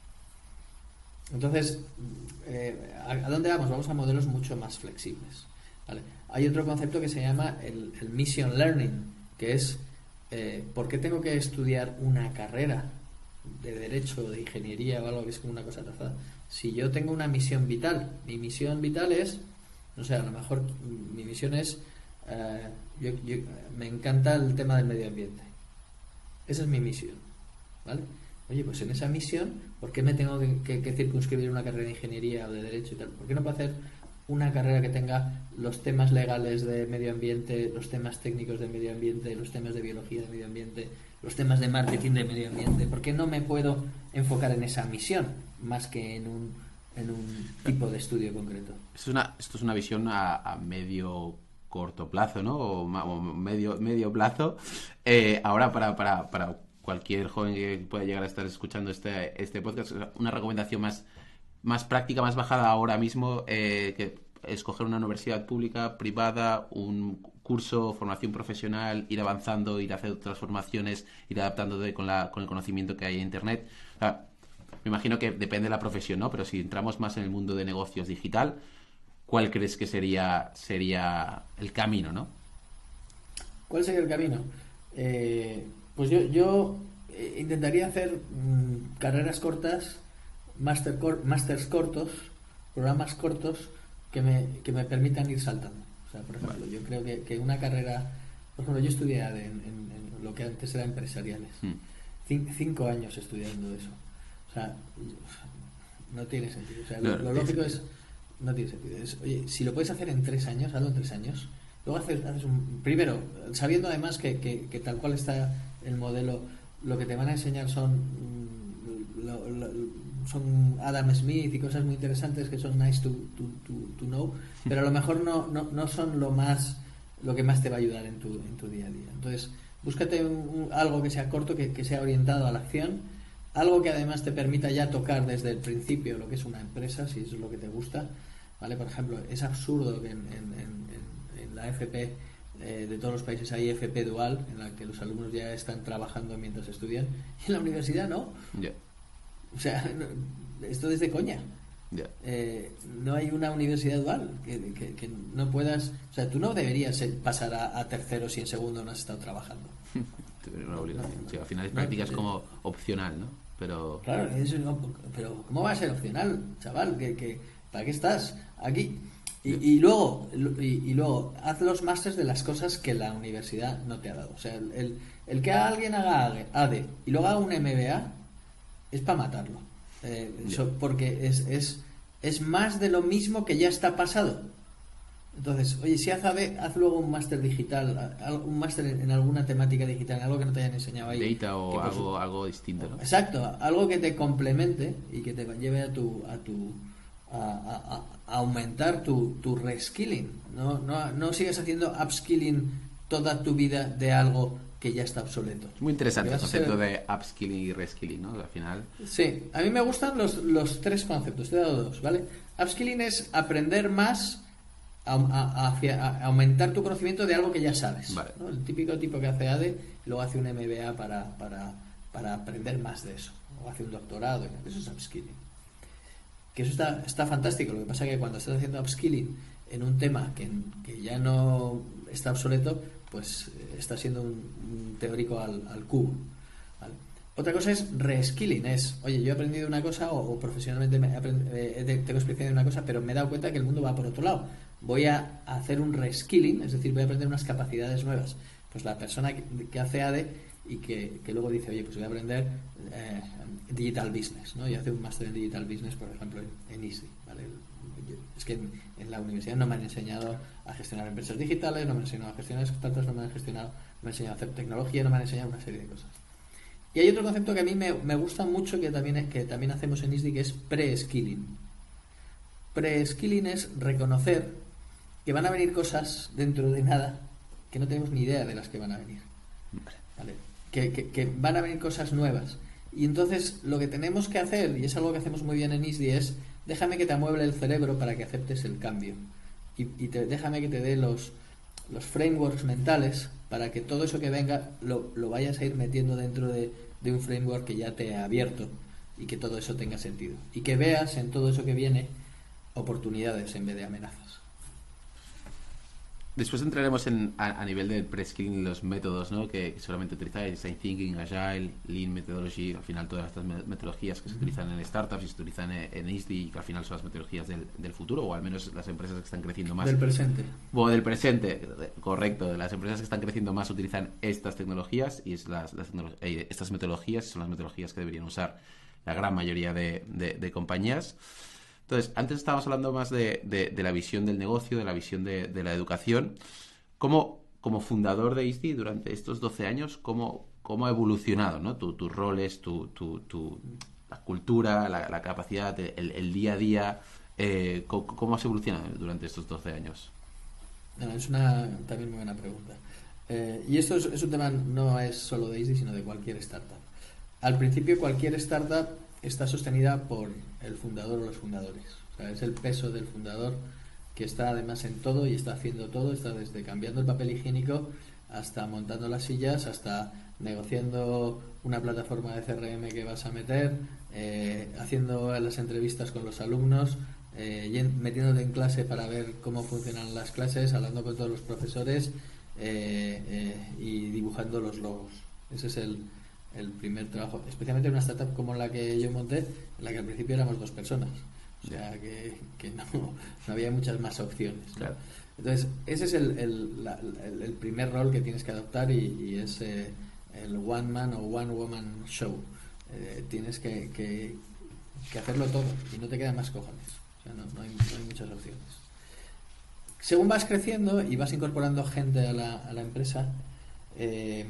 Entonces, eh, ¿a, ¿a dónde vamos? Vamos a modelos mucho más flexibles, ¿vale? Hay otro concepto que se llama el, el mission learning, que es eh, ¿por qué tengo que estudiar una carrera de derecho, de ingeniería o algo que es como una cosa trazada? Si yo tengo una misión vital, mi misión vital es, no sé, a lo mejor mi misión es, eh, yo, yo, me encanta el tema del medio ambiente. Esa es mi misión, ¿vale? Oye, pues en esa misión, ¿por qué me tengo que, que, que circunscribir una carrera de ingeniería o de derecho y tal? ¿Por qué no puedo hacer una carrera que tenga los temas legales de medio ambiente, los temas técnicos de medio ambiente, los temas de biología de medio ambiente, los temas de marketing de medio ambiente? ¿Por qué no me puedo enfocar en esa misión más que en un, en un tipo de estudio concreto? Esto es una, esto es una visión a, a medio corto plazo, ¿no? O, ma- o medio, medio plazo. Eh, ahora, para, para, para cualquier joven que pueda llegar a estar escuchando este, este podcast, una recomendación más, más práctica, más bajada ahora mismo, eh, que escoger una universidad pública, privada, un curso, formación profesional, ir avanzando, ir a hacer otras formaciones, ir adaptándote con, la, con el conocimiento que hay en Internet. O sea, me imagino que depende de la profesión, ¿no? Pero si entramos más en el mundo de negocios digital, ¿cuál crees que sería, sería el camino, no? ¿Cuál sería el camino? Eh, pues yo, yo eh, intentaría hacer mmm, carreras cortas, máster cor- másters cortos, programas cortos que me, que me permitan ir saltando. O sea, por ejemplo, vale. Yo creo que, que una carrera, por ejemplo, yo estudié en, en, en lo que antes era empresariales, hmm. Cin- cinco años estudiando eso. O sea, no tiene sentido. O sea, no, lo, lo lógico es, no tiene sentido. Es, oye, si lo puedes hacer en tres años, hazlo en tres años. Luego haces, haces un... Primero, sabiendo además que, que, que tal cual está el modelo, lo que te van a enseñar son lo, lo, son Adam Smith y cosas muy interesantes que son nice to, to, to, to know, pero a lo mejor no, no, no son lo más lo que más te va a ayudar en tu, en tu día a día. Entonces, búscate un, un, algo que sea corto, que, que sea orientado a la acción, algo que además te permita ya tocar desde el principio lo que es una empresa, si eso es lo que te gusta, ¿vale? Por ejemplo, es absurdo que en, en, en, en la F P eh, de todos los países hay F P dual, en la que los alumnos ya están trabajando mientras estudian, y en la universidad no. Yeah. O sea, no, esto es de coña. Yeah. Eh, no hay una universidad dual que, que, que no puedas... O sea, tú no deberías pasar a, a tercero si en segundo no has estado trabajando. Una obligación. No, no, sí, al final es prácticas no, como opcional, ¿no? Pero... Claro, eso no, pero ¿cómo va a ser opcional, chaval? ¿Que, que, ¿Para qué estás aquí? Y, y luego y, y luego haz los másters de las cosas que la universidad no te ha dado. O sea, el, el, el que alguien haga A D E y luego haga un M B A es para matarlo. Eh, eso, porque es, es, es más de lo mismo que ya está pasado. Entonces, oye, si haz A D, haz luego un máster digital, un máster en alguna temática digital, algo que no te hayan enseñado ahí. Data o que, algo, su... algo distinto, ¿no? Exacto, algo que te complemente y que te lleve a tu a tu a, a, a aumentar tu, tu reskilling. No, no, no sigas haciendo upskilling toda tu vida de algo que ya está obsoleto. Es muy interesante el concepto ser... de upskilling y reskilling, ¿no? Al final. Sí, a mí me gustan los, los tres conceptos, te he dado dos, ¿vale? Upskilling es aprender más, a, a, a, a aumentar tu conocimiento de algo que ya sabes, vale. ¿no? El típico tipo que hace A D y luego hace un M B A para, para, para aprender más de eso, o hace un doctorado, eso es upskilling. Que eso está, está fantástico, lo que pasa es que cuando estás haciendo upskilling en un tema que, que ya no está obsoleto, pues está siendo un, un teórico al, al cubo, ¿vale? Otra cosa es reskilling, es, oye, yo he aprendido una cosa o, o profesionalmente me he aprendido, eh, tengo experiencia en una cosa, pero me he dado cuenta que el mundo va por otro lado. Voy a hacer un reskilling, es decir, voy a aprender unas capacidades nuevas. Pues la persona que, que hace A D y que, que luego dice, oye, pues voy a aprender eh, digital business, ¿no? Y hace un máster en digital business, por ejemplo, en, en ISDI, ¿vale? Es que en, en la universidad no me han enseñado a gestionar empresas digitales, no me han enseñado a gestionar startups, no me han gestionado, no me han enseñado a hacer tecnología, no me han enseñado una serie de cosas. Y hay otro concepto que a mí me, me gusta mucho que también, es, que también hacemos en ISDI, que es pre-skilling. Pre-skilling es reconocer que van a venir cosas dentro de nada que no tenemos ni idea de las que van a venir, ¿vale? Que, que, que van a venir cosas nuevas. Y entonces lo que tenemos que hacer, y es algo que hacemos muy bien en ISDI, es déjame que te amueble el cerebro para que aceptes el cambio. Y, y te, déjame que te dé los, los frameworks mentales para que todo eso que venga lo, lo vayas a ir metiendo dentro de, de un framework que ya te ha abierto y que todo eso tenga sentido. Y que veas en todo eso que viene oportunidades en vez de amenazas. Después entraremos en, a, a nivel del pre-skilling, los métodos, ¿no? que, que solamente utilizáis, Design Thinking, Agile, Lean Methodology, al final todas estas metodologías que se utilizan en startups y se utilizan en, en ISDI, y que al final son las metodologías del, del futuro, o al menos las empresas que están creciendo más. Del presente. O del presente, correcto. Las empresas que están creciendo más utilizan estas tecnologías y es las, las eh, estas metodologías son las metodologías que deberían usar la gran mayoría de, de, de compañías. Entonces, antes estábamos hablando más de, de, de la visión del negocio, de la visión de, de la educación. ¿Cómo, como fundador de ISDI durante estos doce años, cómo, cómo ha evolucionado, ¿no? Tu, tus roles, tu, tu, tu, la cultura, la, la capacidad, el, el día a día? Eh, ¿cómo, ¿Cómo has evolucionado durante estos doce años? No, es una también muy buena pregunta. Eh, y esto es, es un tema no es solo de ISDI, sino de cualquier startup. Al principio, cualquier startup está sostenida por el fundador o los fundadores. O sea, es el peso del fundador que está además en todo y está haciendo todo, está desde cambiando el papel higiénico hasta montando las sillas, hasta negociando una plataforma de C R M que vas a meter, eh, haciendo las entrevistas con los alumnos, eh, metiéndote en clase para ver cómo funcionan las clases, hablando con todos los profesores eh, eh, y dibujando los logos. Ese es el el primer trabajo, especialmente en una startup como la que yo monté, en la que al principio éramos dos personas, o sea que, que no, no había muchas más opciones, ¿no? Claro. Entonces ese es el, el, la, el, el primer rol que tienes que adoptar y, y es eh, el one man o one woman show. Eh, tienes que, que, que hacerlo todo y no te quedan más cojones, o sea, no, no, hay, no hay muchas opciones. Según vas creciendo y vas incorporando gente a la, a la empresa, eh,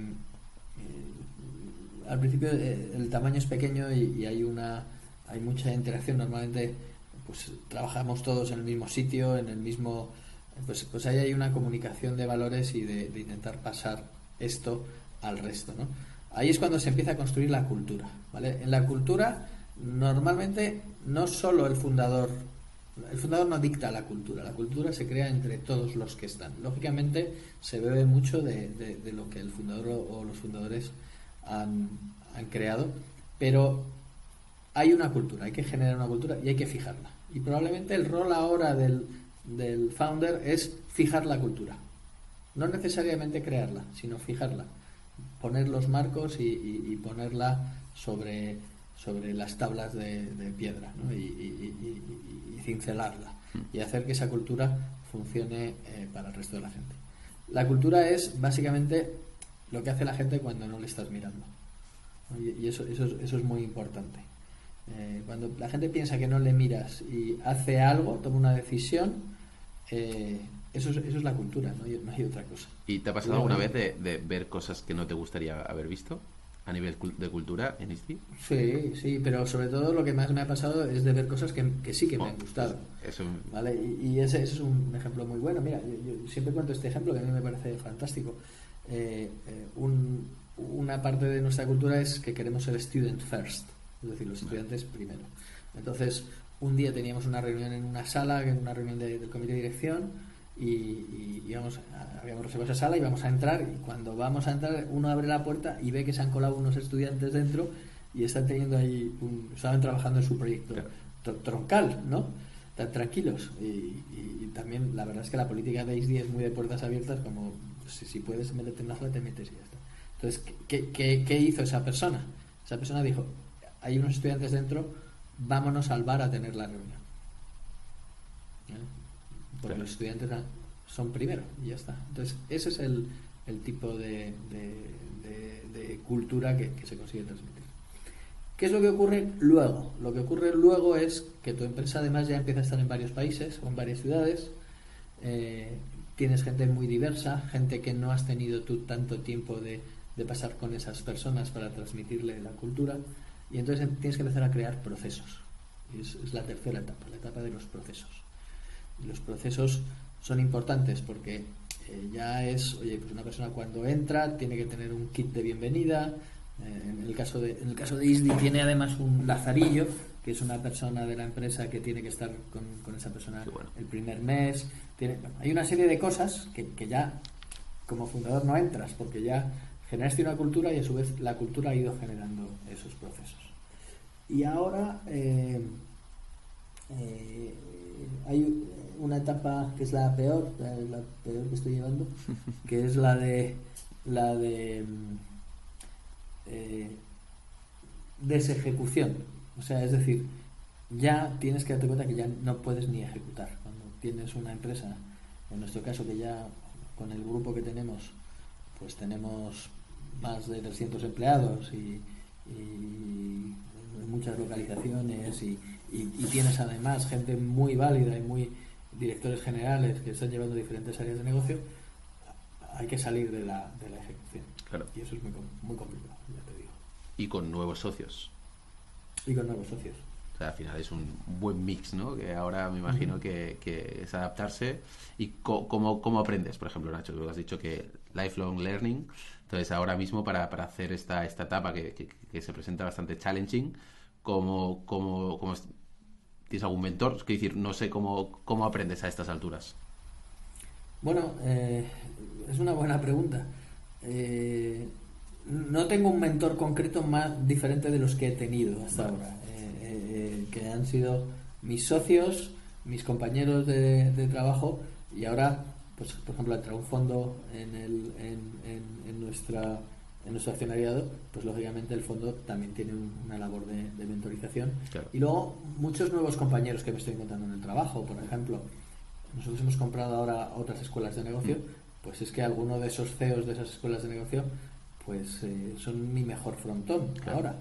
al principio eh, el tamaño es pequeño y, y hay una hay mucha interacción. Normalmente pues trabajamos todos en el mismo sitio, en el mismo pues pues ahí hay una comunicación de valores y de, de intentar pasar esto al resto, ¿no? Ahí es cuando se empieza a construir la cultura, ¿vale? En la cultura normalmente no solo el fundador el fundador no dicta la cultura, la cultura se crea entre todos los que están. Lógicamente se bebe mucho de, de, de lo que el fundador o, o los fundadores Han, han creado, pero hay una cultura, hay que generar una cultura y hay que fijarla. Y probablemente el rol ahora del, del founder es fijar la cultura. No necesariamente crearla, sino fijarla. Poner los marcos y, y, y ponerla sobre, sobre las tablas de, de piedra, ¿no? y, y, y, y cincelarla. Y hacer que esa cultura funcione eh, para el resto de la gente. La cultura es básicamente lo que hace la gente cuando no le estás mirando, ¿no? Y, y eso, eso, es, eso es muy importante. Eh, cuando la gente piensa que no le miras y hace algo, toma una decisión, eh, Eso es, eso es la cultura, no hay, no hay otra cosa. ¿Y te ha pasado Luego, alguna ¿eh? vez de, de ver cosas que no te gustaría haber visto a nivel cul- de cultura en ISTI? Sí, sí, pero sobre todo lo que más me ha pasado es de ver cosas que, que sí que me Bueno, han pues gustado. eso, ¿Vale? Y, y ese, ese es un ejemplo muy bueno. Mira, yo, yo siempre cuento este ejemplo que a mí me parece fantástico. Eh, eh, un- una parte de nuestra cultura es que queremos ser student first, es decir, los estudiantes primero. Entonces, un día teníamos una reunión en una sala, en una reunión de- del comité de dirección, y, y íbamos a- habíamos reservado esa sala y vamos a entrar, y cuando vamos a entrar uno abre la puerta y ve que se han colado unos estudiantes dentro y están teniendo ahí un, estaban trabajando en su proyecto claro, tr- troncal, ¿no? Tan tranquilos. Y, y- y también la verdad es que la política de I S D I es muy de puertas abiertas, como si, si puedes meterte en una sala te metes y ya está. Entonces, ¿qué, qué, qué hizo esa persona? Esa persona dijo, hay unos estudiantes dentro, vámonos al bar a tener la reunión. ¿Eh? Porque claro. los estudiantes son primero y ya está. Entonces, ese es el, el tipo de, de, de- de cultura que, que se consigue transmitir. ¿Qué es lo que ocurre luego? Lo que ocurre luego es que tu empresa además ya empieza a estar en varios países o en varias ciudades. eh, Tienes gente muy diversa, gente que no has tenido tú tanto tiempo de, de pasar con esas personas para transmitirle la cultura, y entonces tienes que empezar a crear procesos. Y es, es la tercera etapa, la etapa de los procesos. Y los procesos son importantes porque eh, ya es, oye, pues una persona cuando entra tiene que tener un kit de bienvenida. Eh, en el caso de, en el caso de I S D I tiene además un lazarillo, que es una persona de la empresa que tiene que estar con, con esa persona Qué bueno. el primer mes. Tiene, bueno, hay una serie de cosas que, que ya como fundador no entras, porque ya generaste una cultura y a su vez la cultura ha ido generando esos procesos. Y ahora eh, eh, hay una etapa que es la peor, la, la peor que estoy llevando, que es la de la de eh, desejecución. O sea, es decir, ya tienes que darte cuenta que ya no puedes ni ejecutar. Cuando tienes una empresa, en nuestro caso que ya con el grupo que tenemos, pues tenemos más de trescientos empleados y, y muchas localizaciones y, y, y tienes además gente muy válida y muy directores generales que están llevando diferentes áreas de negocio, hay que salir de la, de la ejecución. Claro. Y eso es muy, muy complicado, ya te digo. Y con nuevos socios. Y con nuevos socios. O sea, al final es un buen mix, ¿no? Que ahora me imagino Uh-huh. que, que es adaptarse. ¿Y co- cómo, cómo aprendes? Por ejemplo, Nacho, tú has dicho que lifelong learning. Entonces, ahora mismo para, para hacer esta, esta etapa que, que, que se presenta bastante challenging, ¿cómo, cómo, cómo es- ¿tienes algún mentor? Es decir, no sé cómo, cómo aprendes a estas alturas. Bueno, eh, es una buena pregunta. Eh, no tengo un mentor concreto más diferente de los que he tenido hasta Vale. ahora, eh, eh, que han sido mis socios, mis compañeros de, de trabajo, y ahora, pues por ejemplo, entra un fondo en, el, en, en, en nuestra en nuestro accionariado, pues lógicamente el fondo también tiene un- una labor de, de mentorización. Claro. Y luego muchos nuevos compañeros que me estoy encontrando en el trabajo, por ejemplo. Nosotros hemos comprado ahora otras escuelas de negocio, Mm. pues es que alguno de esos C E Os de esas escuelas de negocio pues eh, son mi mejor frontón Claro. ahora.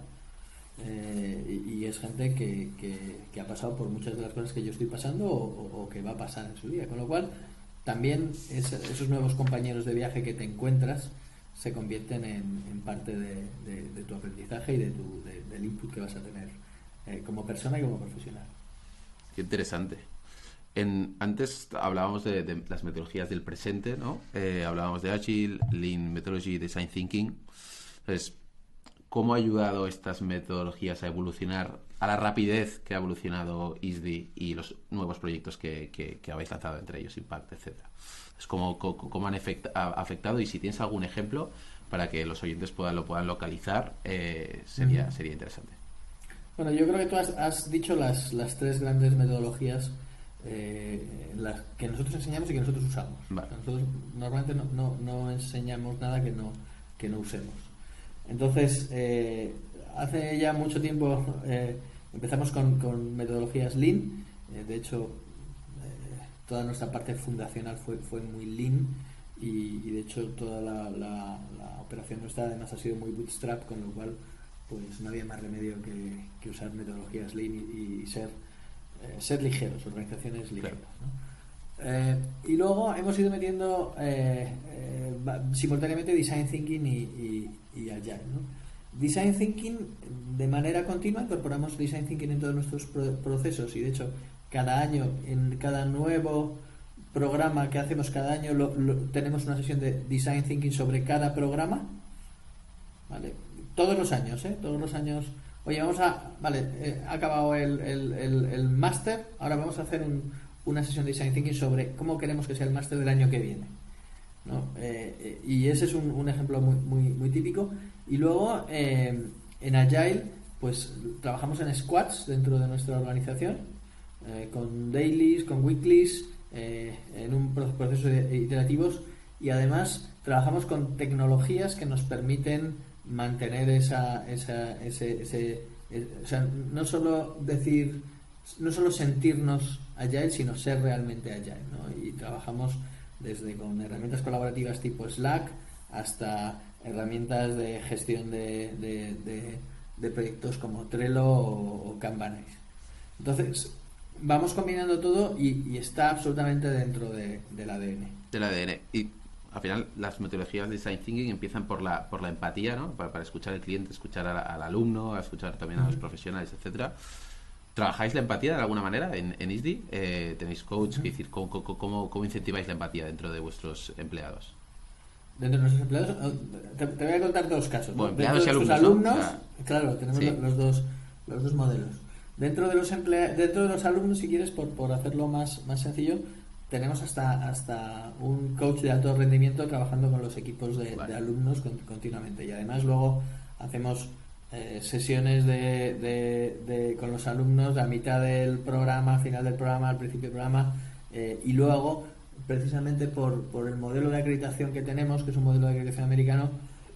Eh, y, y es gente que, que, que ha pasado por muchas de las cosas que yo estoy pasando o, o- o que va a pasar en su día. Con lo cual, también es- esos nuevos compañeros de viaje que te encuentras se convierten en, en parte de, de- de tu aprendizaje y de tu, de- del input que vas a tener eh, como persona y como profesional. Qué interesante. En, antes hablábamos de, de las metodologías del presente, ¿no? Eh, hablábamos de Agile, Lean Methodology, Design Thinking. Entonces, ¿cómo ha ayudado estas metodologías a evolucionar a la rapidez que ha evolucionado I S D I y los nuevos proyectos que, que, que habéis lanzado, entre ellos Impact, etcétera? Es ¿Cómo, cómo, cómo han efect, ha afectado? Y si tienes algún ejemplo para que los oyentes puedan, lo puedan localizar, eh, sería, Ujú. sería interesante. Bueno, yo creo que tú has, has dicho las, las tres grandes metodologías eh, las que nosotros enseñamos y que nosotros usamos. Vale. O sea, nosotros normalmente no, no, no enseñamos nada que no, que no usemos. Entonces, eh, hace ya mucho tiempo eh, empezamos con, con metodologías Lean. Eh, de hecho, eh, toda nuestra parte fundacional fue, fue muy Lean y, y de hecho toda la, la, la operación nuestra además ha sido muy bootstrap, con lo cual pues no había más remedio que, que usar metodologías Lean y, y ser, eh, ser ligeros, organizaciones ligeras, ¿no? Eh, y luego hemos ido metiendo eh, eh, simultáneamente Design Thinking y, y, y Agile, ¿no? Design Thinking, de manera continua, incorporamos Design Thinking en todos nuestros pro- procesos y de hecho cada año, en cada nuevo programa que hacemos cada año, lo, lo, tenemos una sesión de Design Thinking sobre cada programa, ¿vale? Todos los años, ¿eh? Todos los años. Oye, vamos a... Vale, eh, ha acabado el, el, el, el máster, ahora vamos a hacer un, una sesión de Design Thinking sobre cómo queremos que sea el máster del año que viene, ¿no? Eh, eh, y ese es un, un ejemplo muy, muy, muy típico. Y luego, eh, en Agile, pues trabajamos en squads dentro de nuestra organización, eh, con dailies, con weeklies, eh, en un proceso de iterativos, y además trabajamos con tecnologías que nos permiten mantener esa, esa ese, ese, ese, o sea, no solo decir, no solo sentirnos agile, sino ser realmente agile, ¿no? Y trabajamos desde con herramientas colaborativas tipo Slack hasta herramientas de gestión de, de, de, de proyectos como Trello o, o Kanban. Entonces vamos combinando todo y, y está absolutamente dentro de, del A D N. Del A D N. Y al final las metodologías de Design Thinking empiezan por la por la empatía, ¿no? Para, para escuchar al cliente, escuchar al, al alumno, a escuchar también a los profesionales, etcétera. ¿Trabajáis la empatía de alguna manera en, en I S D I? Eh, ¿Tenéis coach? Uh-huh. ¿Qué decir, ¿cómo, cómo, ¿Cómo incentiváis la empatía dentro de vuestros empleados? Dentro de nuestros empleados, te, te voy a contar dos casos, ¿no? Bueno, empleados dentro y de alumnos, alumnos, ¿no? O sea, claro, tenemos sí. los dos los dos modelos. Dentro de los emplea, dentro de los alumnos, si quieres, por, por hacerlo más, más sencillo, tenemos hasta hasta un coach de alto rendimiento trabajando con los equipos de, vale. de alumnos con, continuamente. Y además luego hacemos eh, sesiones de, de, de, con los alumnos a mitad del programa, al final del programa, al principio del programa, eh, y luego, precisamente por, por el modelo de acreditación que tenemos, que es un modelo de acreditación americano,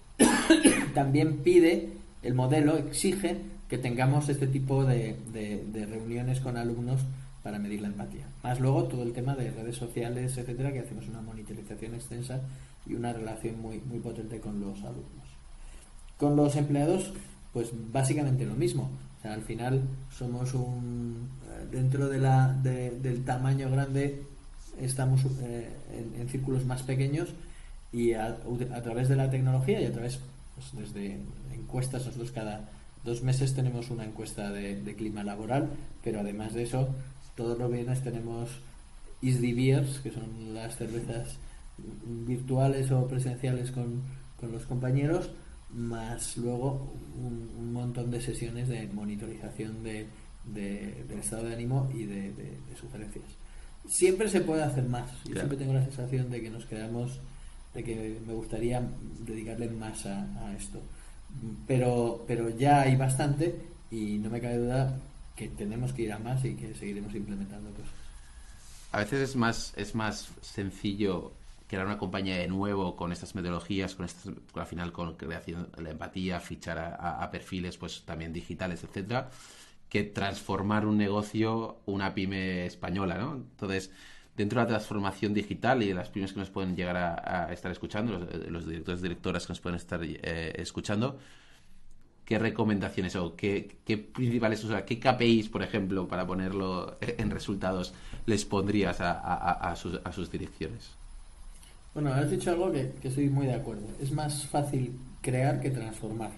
también pide, el modelo exige que tengamos este tipo de, de, de reuniones con alumnos para medir la empatía. Más luego todo el tema de redes sociales, etcétera, que hacemos una monitorización extensa y una relación muy, muy potente con los alumnos. Con los empleados, pues básicamente lo mismo. O sea, al final somos un... dentro de la, de, del tamaño grande estamos eh, en, en círculos más pequeños y a, a través de la tecnología y a través, pues, desde encuestas, nosotros cada dos meses tenemos una encuesta de, de clima laboral, pero además de eso, todos los viernes tenemos I S D I Beers, que son las cervezas virtuales o presenciales con, con los compañeros, más luego un, un montón de sesiones de monitorización de, de, del estado de ánimo y de, de, de sugerencias. Siempre se puede hacer más. Yo claro. siempre tengo la sensación de que nos quedamos, de que me gustaría dedicarle más a, a esto. Pero, pero ya hay bastante y no me cabe duda que tenemos que ir a más y que seguiremos implementando cosas. A veces es más, es más sencillo crear una compañía de nuevo con estas metodologías, con estas, al final con creación, la empatía, fichar a, a, a perfiles pues también digitales, etcétera, que transformar un negocio, una pyme española, ¿no? Entonces, dentro de la transformación digital y de las pymes que nos pueden llegar a, a estar escuchando, los, los directores y directoras que nos pueden estar eh, escuchando, ¿qué recomendaciones o qué, qué principales, o sea, qué K P Is, por ejemplo, para ponerlo en resultados, les pondrías a, a, a, sus, a sus direcciones? Bueno, has dicho algo que, que estoy muy de acuerdo. Es más fácil crear que transformar.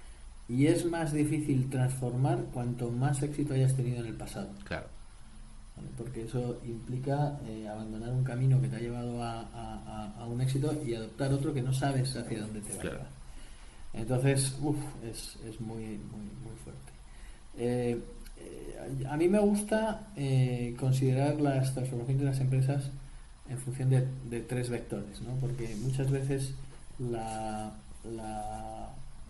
Y es más difícil transformar cuanto más éxito hayas tenido en el pasado. Claro. ¿Vale? Porque eso implica eh, abandonar un camino que te ha llevado a, a, a un éxito y adoptar otro que no sabes hacia dónde te va claro. a llevar. Entonces, uff, es, es muy, muy, muy fuerte. Eh, eh, a mí me gusta eh, considerar las transformaciones de las empresas en función de, de tres vectores, ¿no? Porque muchas veces la, la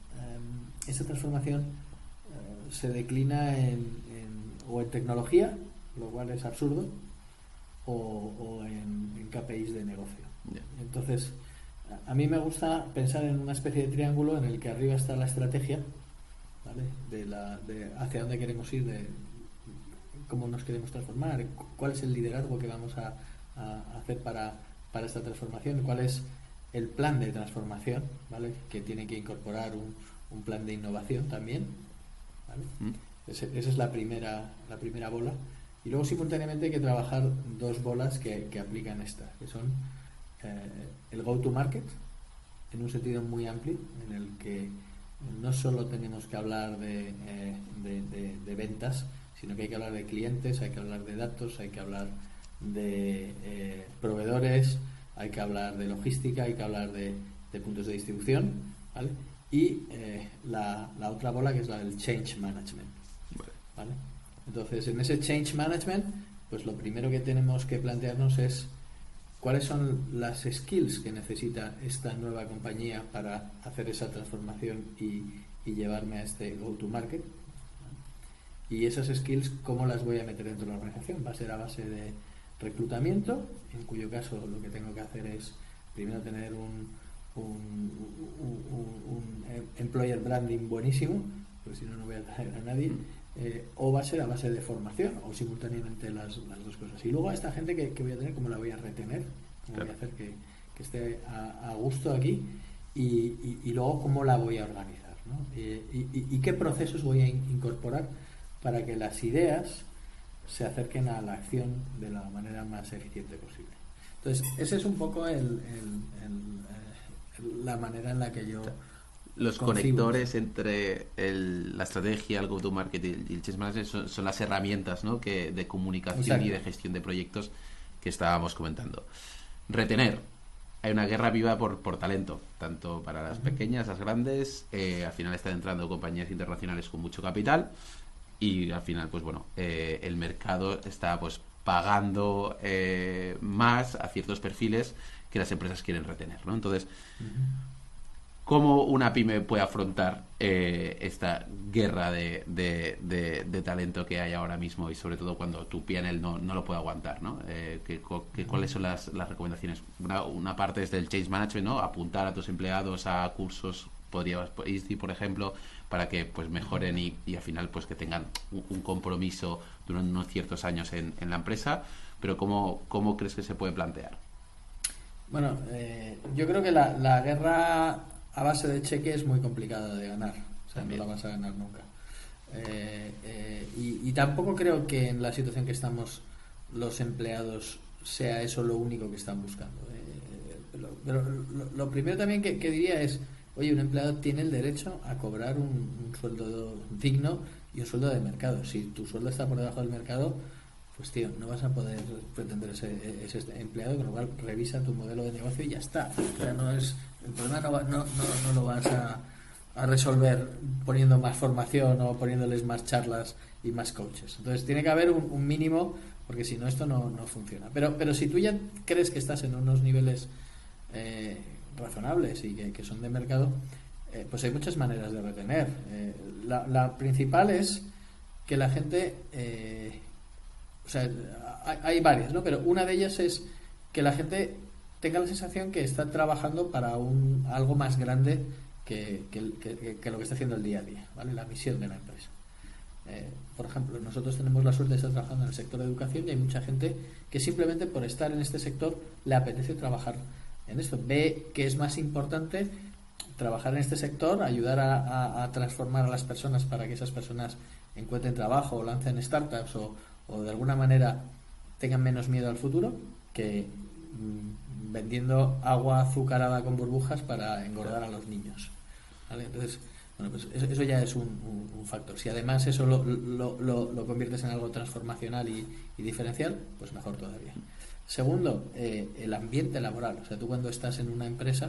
eh, esa transformación eh, se declina en, en, o en tecnología, lo cual es absurdo, o, o en, en K P Is de negocio. Yeah. Entonces, a mí me gusta pensar en una especie de triángulo en el que arriba está la estrategia, ¿vale? De la, de hacia dónde queremos ir, de cómo nos queremos transformar, cuál es el liderazgo que vamos a, a hacer para, para esta transformación, cuál es el plan de transformación, ¿vale? Que tiene que incorporar un, un plan de innovación también, ¿vale? Mm. Ese, esa es la primera, la primera bola. Y luego simultáneamente hay que trabajar dos bolas que, que aplican estas, que son eh, el go-to-market, en un sentido muy amplio, en el que no solo tenemos que hablar de, eh, de, de, de ventas, sino que hay que hablar de clientes, hay que hablar de datos, hay que hablar de eh, proveedores, hay que hablar de logística, hay que hablar de, de puntos de distribución, ¿vale? Y eh, la, la otra bola, que es la del change management, ¿vale? Entonces, en ese change management, pues lo primero que tenemos que plantearnos es cuáles son las skills que necesita esta nueva compañía para hacer esa transformación y, y llevarme a este go-to-market. Y esas skills, ¿cómo las voy a meter dentro de la organización? Va a ser a base de reclutamiento, en cuyo caso lo que tengo que hacer es primero tener un, un, un, un employer branding buenísimo, porque si no, no voy a traer a nadie. Eh, o va a ser a base de formación, o simultáneamente las, las dos cosas. Y luego a esta gente que, que voy a tener, ¿cómo la voy a retener? ¿Cómo claro. voy a hacer que, que esté a, a gusto aquí? Y, y, y luego, ¿cómo la voy a organizar, ¿no? Eh, y, y, y qué procesos voy a in- incorporar para que las ideas se acerquen a la acción de la manera más eficiente posible. Entonces, ese es un poco el, el, el, el, la manera en la que yo... Los conectores entre el, la estrategia, el go-to-market y el change management son, son las herramientas, ¿no?, que de comunicación Exacto. y de gestión de proyectos que estábamos comentando. Retener. Hay una guerra viva por, por talento, tanto para las uh-huh. pequeñas, las grandes. Eh, al final están entrando compañías internacionales con mucho capital y al final, pues bueno, eh, el mercado está pues pagando eh, más a ciertos perfiles que las empresas quieren retener, ¿no? Entonces, uh-huh. ¿cómo una pyme puede afrontar eh, esta guerra de, de, de, de talento que hay ahora mismo y sobre todo cuando tu P and L no, no lo puede aguantar, ¿no? Eh, que, que, ¿Cuáles son las, las recomendaciones? Una, una parte es del change management, ¿no? Apuntar a tus empleados a cursos, podrías ir, por ejemplo, para que pues mejoren y, y al final pues que tengan un, un compromiso durante unos ciertos años en, en la empresa. Pero ¿cómo, cómo crees que se puede plantear? Bueno, eh, yo creo que la, la guerra a base de cheque es muy complicada de ganar, o sea, También. no la vas a ganar nunca. Eh, eh, y, y tampoco creo que en la situación que estamos los empleados sea eso lo único que están buscando. Eh, pero pero lo, lo primero también que, que diría es, oye, un empleado tiene el derecho a cobrar un, un sueldo digno y un sueldo de mercado. Si tu sueldo está por debajo del mercado, pues tío, no vas a poder pretender ese, ese empleado, con lo cual revisa tu modelo de negocio y ya está. O sea, no es, el problema no, va, no, no, no lo vas a, a resolver poniendo más formación o poniéndoles más charlas y más coaches. Entonces tiene que haber un, un mínimo, porque si no esto no, no funciona. Pero, pero si tú ya crees que estás en unos niveles eh, razonables y que, que son de mercado, eh, pues hay muchas maneras de retener. Eh, la, la principal es que la gente... Eh, O sea, hay, hay varias, ¿no? Pero una de ellas es que la gente tenga la sensación que está trabajando para un algo más grande que, que, que, que lo que está haciendo el día a día, ¿vale? La misión de la empresa. Eh, por ejemplo, nosotros tenemos la suerte de estar trabajando en el sector de educación y hay mucha gente que simplemente por estar en este sector le apetece trabajar en esto. Ve que es más importante trabajar en este sector, ayudar a, a, a transformar a las personas para que esas personas encuentren trabajo o lancen startups o o de alguna manera tengan menos miedo al futuro que mmm, vendiendo agua azucarada con burbujas para engordar a los niños, ¿vale? Entonces, bueno, pues eso, eso ya es un, un, un factor. Si además eso lo, lo, lo, lo conviertes en algo transformacional y, y diferencial, pues mejor todavía. Segundo, eh, el ambiente laboral. O sea, tú cuando estás en una empresa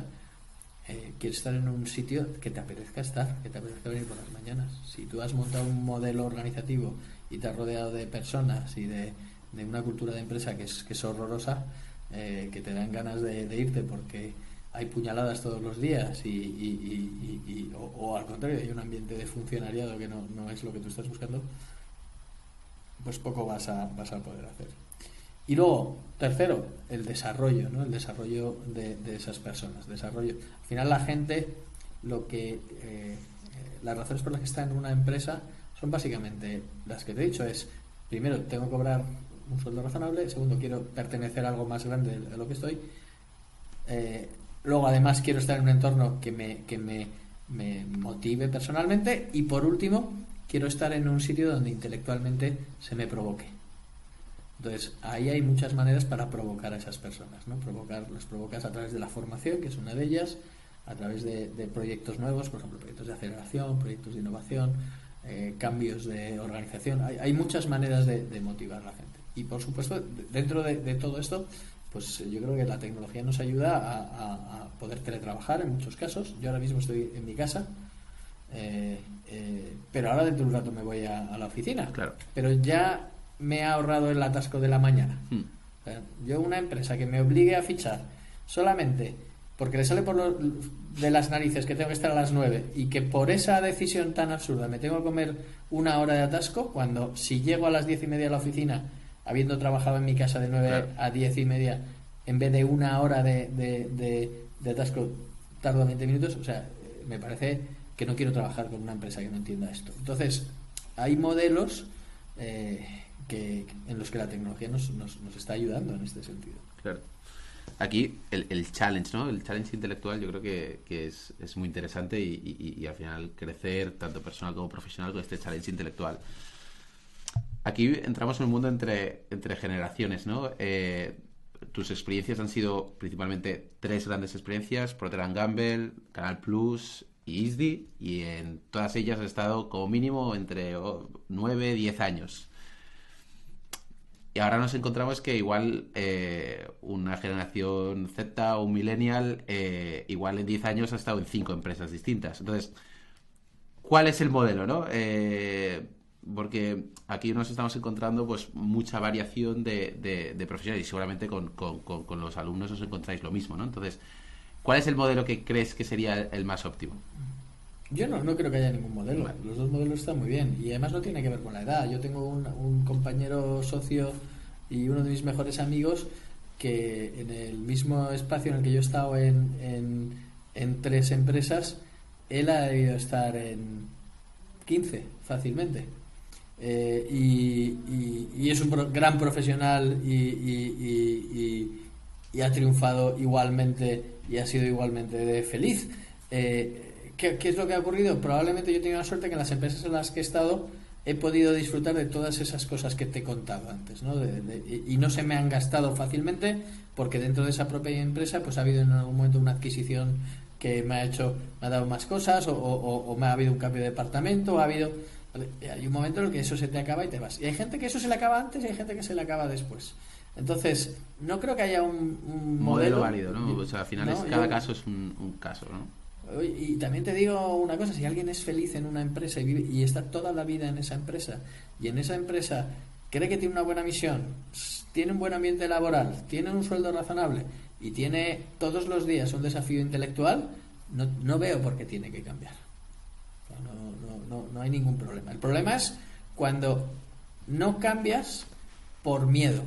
eh, quieres estar en un sitio que te apetezca estar, que te apetezca venir por las mañanas. Si tú has montado un modelo organizativo y te has rodeado de personas y de, de una cultura de empresa que es, que es horrorosa, eh, que te dan ganas de, de irte porque hay puñaladas todos los días y, y, y, y o, o al contrario, hay un ambiente de funcionariado que no, no es lo que tú estás buscando, pues poco vas a, vas a poder hacer. Y luego, tercero, el desarrollo, ¿no? El desarrollo de, de esas personas. Desarrollo. Al final la gente, lo que eh, las razones por las que está en una empresa son básicamente las que te he dicho. Es, primero, tengo que cobrar un sueldo razonable. Segundo, quiero pertenecer a algo más grande de lo que estoy. Eh, luego, además, quiero estar en un entorno que me, que me, me motive personalmente. Y por último, quiero estar en un sitio donde intelectualmente se me provoque. Entonces, ahí hay muchas maneras para provocar a esas personas, ¿no? Provocar, las provocas a través de la formación, que es una de ellas, a través de, de proyectos nuevos, por ejemplo, proyectos de aceleración, proyectos de innovación, eh, cambios de organización. Hay, hay muchas maneras de, de motivar a la gente. Y, por supuesto, dentro de, de todo esto, pues yo creo que la tecnología nos ayuda a, a, a poder teletrabajar en muchos casos. Yo ahora mismo estoy en mi casa, eh, eh, pero ahora dentro de un rato me voy a, a la oficina. Claro. Pero ya me ha ahorrado el atasco de la mañana. Hmm. O sea, yo una empresa que me obligue a fichar solamente porque le sale por lo, de las narices que tengo que estar a las nueve y que por esa decisión tan absurda me tengo que comer una hora de atasco, cuando si llego a las diez y media a la oficina habiendo trabajado en mi casa de nueve claro. a diez y media, en vez de una hora de, de, de, de atasco tardo veinte minutos, o sea, me parece que no quiero trabajar con una empresa que no entienda esto. Entonces, hay modelos eh, que, en los que la tecnología nos, nos, nos está ayudando en este sentido. Claro. Aquí el, el challenge, ¿no? El challenge intelectual yo creo que, que es, es muy interesante y, y, y al final crecer tanto personal como profesional con este challenge intelectual. Aquí entramos en un mundo entre, entre generaciones, ¿no? Eh, tus experiencias han sido principalmente tres grandes experiencias: Procter and Gamble, Canal Plus y I S D I, y en todas ellas has estado como mínimo entre nueve, diez años. Y ahora nos encontramos que igual eh, una generación Z o un millennial eh, igual en diez años ha estado en cinco empresas distintas. Entonces, ¿cuál es el modelo, no? Eh, porque aquí nos estamos encontrando pues mucha variación de, de, de profesionales y seguramente con, con, con, con los alumnos os encontráis lo mismo, ¿no? Entonces, ¿cuál es el modelo que crees que sería el más óptimo? Yo no, no creo que haya ningún modelo. Vale. Los dos modelos están muy bien y además no tiene que ver con la edad. Yo tengo un, un compañero socio y uno de mis mejores amigos que en el mismo espacio en el que yo he estado en, en, en tres empresas, él ha debido estar en quince fácilmente. Eh, y, y, y es un pro, gran profesional y, y, y, y, y ha triunfado igualmente y ha sido igualmente de feliz. Eh, ¿qué, ¿Qué es lo que ha ocurrido? Probablemente yo he tenido la suerte que en las empresas en las que he estado he podido disfrutar de todas esas cosas que te he contado antes, ¿no? De, de, y no se me han gastado fácilmente porque dentro de esa propia empresa pues ha habido en algún momento una adquisición que me ha hecho, me ha dado más cosas o, o, o me ha habido un cambio de departamento, ha habido... Hay un momento en el que eso se te acaba y te vas. Y hay gente que eso se le acaba antes y hay gente que se le acaba después. Entonces, no creo que haya un, un modelo, modelo válido, ¿no? O sea, al final no, es, cada yo, caso es un, un caso, ¿no? Y también te digo una cosa, si alguien es feliz en una empresa y, vive, y está toda la vida en esa empresa y en esa empresa cree que tiene una buena misión, tiene un buen ambiente laboral, tiene un sueldo razonable y tiene todos los días un desafío intelectual, no, no veo por qué tiene que cambiar. No, no, no, no hay ningún problema. El problema es cuando no cambias por miedo.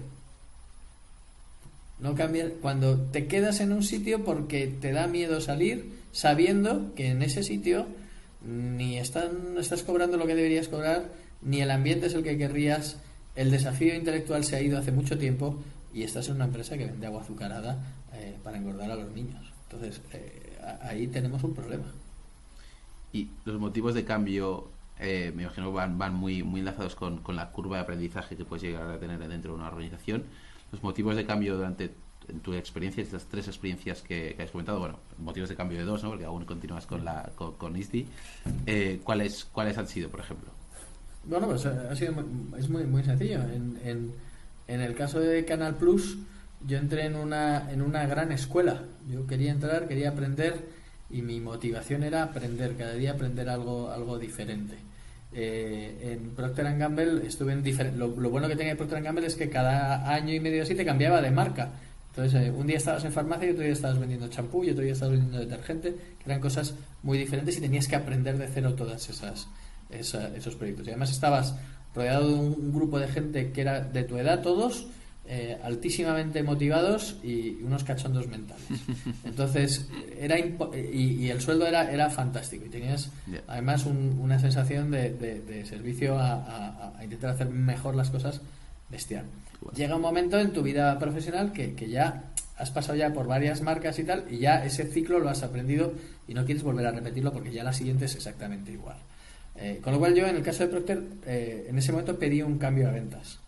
No cambias, cuando te quedas en un sitio porque te da miedo salir, sabiendo que en ese sitio ni están, estás cobrando lo que deberías cobrar, ni el ambiente es el que querrías, el desafío intelectual se ha ido hace mucho tiempo y estás en una empresa que vende agua azucarada eh, para engordar a los niños. Entonces, eh, ahí tenemos un problema. Y los motivos de cambio, eh, me imagino, van, van muy, muy enlazados con, con la curva de aprendizaje que puedes llegar a tener dentro de una organización. Los motivos de cambio durante en tu experiencia, estas tres experiencias que, que has comentado, bueno, motivos de cambio de dos, ¿no? Porque aún continúas con la con, con I S D I. Eh, ¿cuáles, ¿Cuáles han sido, por ejemplo? Bueno, pues ha sido muy, es muy, muy sencillo. En, en, en el caso de Canal Plus, yo entré en una, en una gran escuela. Yo quería entrar, quería aprender y mi motivación era aprender, cada día aprender algo, algo diferente. Eh, en Procter and Gamble estuve en diferentes... Lo, lo bueno que tenía Procter and Gamble es que cada año y medio así te cambiaba de marca. Entonces, eh, un día estabas en farmacia y otro día estabas vendiendo champú y otro día estabas vendiendo detergente, que eran cosas muy diferentes y tenías que aprender de cero todas esas, esa, esos proyectos. Y además estabas rodeado de un, un grupo de gente que era de tu edad, todos eh, altísimamente motivados y unos cachondos mentales. Entonces, era impo- y, y el sueldo era, era fantástico y tenías yeah. además un, una sensación de, de, de servicio a, a, a intentar hacer mejor las cosas bestial. Bueno. Llega un momento en tu vida profesional que, que ya has pasado ya por varias marcas y tal, y ya ese ciclo lo has aprendido y no quieres volver a repetirlo porque ya la siguiente es exactamente igual. Eh, con lo cual yo, en el caso de Procter, eh, en ese momento pedí un cambio a ventas.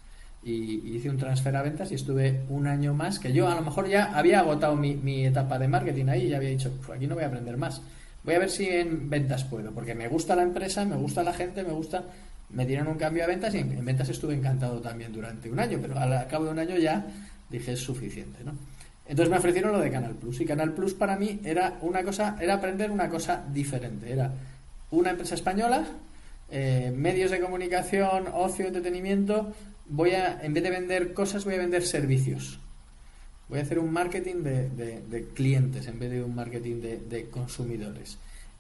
y, y hice un transfer a ventas y estuve un año más, que yo a lo mejor ya había agotado mi, mi etapa de marketing ahí y ya había dicho, pues aquí no voy a aprender más. Voy a ver si en ventas puedo, porque me gusta la empresa, me gusta la gente, me gusta... Me dieron un cambio a ventas y en, en ventas estuve encantado también durante un año, pero al cabo de un año ya dije es suficiente, ¿no? Entonces me ofrecieron lo de Canal Plus y Canal Plus para mí era una cosa, era aprender una cosa diferente. Era una empresa española, eh, medios de comunicación, ocio, entretenimiento. Voy a, en vez de vender cosas, voy a vender servicios. Voy a hacer un marketing de, de, de clientes en vez de un marketing de, de consumidores.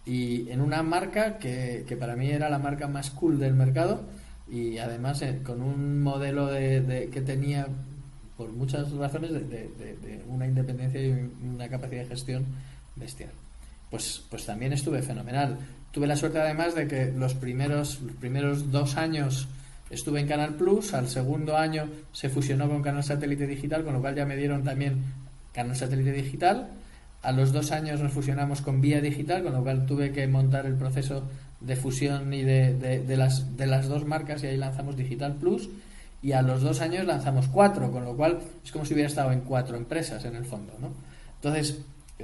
Y en una marca que, que para mí era la marca más cool del mercado y además eh, con un modelo de, de, que tenía por muchas razones de, de, de, de una independencia y una capacidad de gestión bestial. Pues, pues también estuve fenomenal. Tuve la suerte además de que los primeros, los primeros dos años estuve en Canal Plus, al segundo año se fusionó con Canal Satélite Digital, con lo cual ya me dieron también Canal Satélite Digital. A los dos años nos fusionamos con Vía Digital, con lo cual tuve que montar el proceso de fusión y de, de, de, las, de las dos marcas y ahí lanzamos Digital Plus. Y a los dos años lanzamos cuatro, con lo cual es como si hubiera estado en cuatro empresas en el fondo, ¿no? Entonces,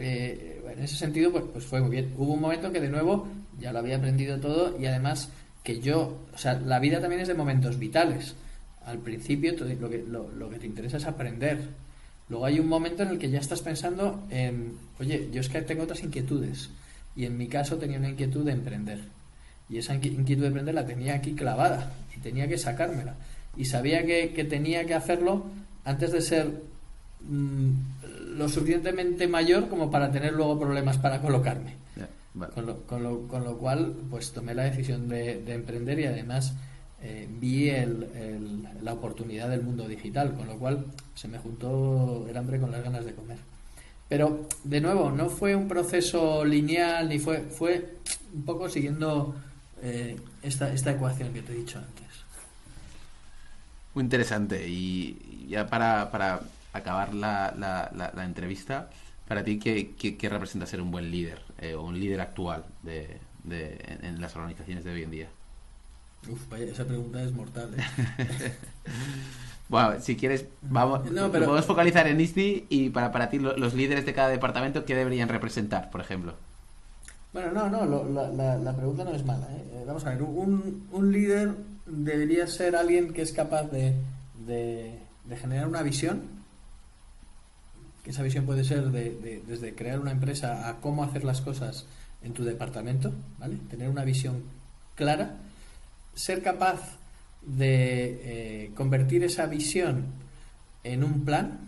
eh, en ese sentido, pues, pues fue muy bien. Hubo un momento que de nuevo ya lo había aprendido todo y además que yo, o sea, la vida también es de momentos vitales. Al principio todo, lo, que, lo, lo que te interesa es aprender. Luego hay un momento en el que ya estás pensando en, oye, yo es que tengo otras inquietudes. Y en mi caso tenía una inquietud de emprender. Y esa inquietud de emprender la tenía aquí clavada y tenía que sacármela. Y sabía que, que tenía que hacerlo antes de ser mmm, lo suficientemente mayor como para tener luego problemas para colocarme. Yeah, vale. con, lo, con, lo, con lo cual pues tomé la decisión de, de emprender y además eh, vi el, el, la oportunidad del mundo digital, con lo cual se me juntó el hambre con las ganas de comer. Pero de nuevo no fue un proceso lineal ni fue, fue un poco siguiendo eh, esta, esta ecuación que te he dicho antes. Muy interesante. Y ya para, para acabar la, la, la, la entrevista, para ti, ¿qué, qué, qué representa ser un buen líder eh, o un líder actual de, de, en las organizaciones de hoy en día? Uf, vaya, esa pregunta es mortal, ¿eh? Bueno, si quieres, vamos, no, pero... podemos focalizar en I S D I y para, para ti los líderes de cada departamento, ¿qué deberían representar, por ejemplo? Bueno, no, no, lo, la, la, la pregunta no es mala, ¿eh? Vamos a ver, un, un líder debería ser alguien que es capaz de, de, de generar una visión, que esa visión puede ser de, de, desde crear una empresa a cómo hacer las cosas en tu departamento, ¿vale? Tener una visión clara, ser capaz de eh, convertir esa visión en un plan,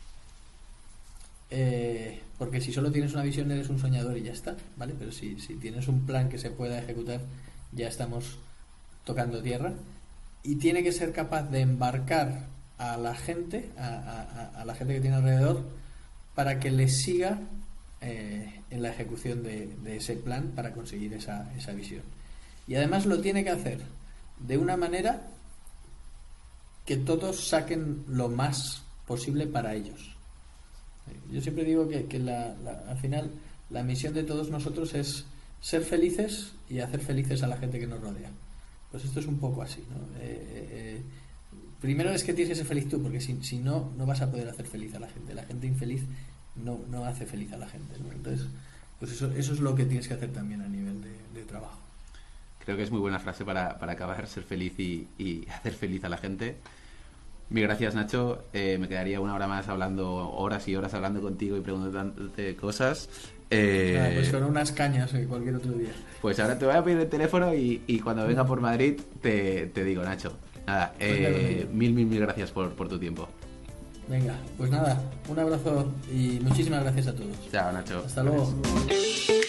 eh, porque si solo tienes una visión eres un soñador y ya está, ¿vale? Pero si, si tienes un plan que se pueda ejecutar, ya estamos tocando tierra. Y tiene que ser capaz de embarcar a la gente, a, a, a la gente que tiene alrededor, para que les siga eh, en la ejecución de, de ese plan para conseguir esa, esa visión. Y además lo tiene que hacer de una manera que todos saquen lo más posible para ellos. Yo siempre digo que, que la, la, al final la misión de todos nosotros es ser felices y hacer felices a la gente que nos rodea. Pues esto es un poco así, ¿no? Eh, eh, primero es que tienes que ser feliz tú, porque si, si no, no vas a poder hacer feliz a la gente. La gente infeliz no, no hace feliz a la gente, ¿no? Entonces, pues eso, eso es lo que tienes que hacer también a nivel de, de trabajo. Creo que es muy buena frase para, para acabar, ser feliz y, y hacer feliz a la gente. Mil gracias, Nacho. Eh, me quedaría una hora más hablando, horas y horas hablando contigo y preguntándote cosas. Eh, ah, pues con unas cañas eh, cualquier otro día. Pues ahora te voy a pedir el teléfono y, y cuando venga por Madrid te, te digo, Nacho. Nada, eh, mil, mil, mil gracias por, por tu tiempo. Venga, pues nada, un abrazo y muchísimas gracias a todos. Chao, Nacho. Hasta luego.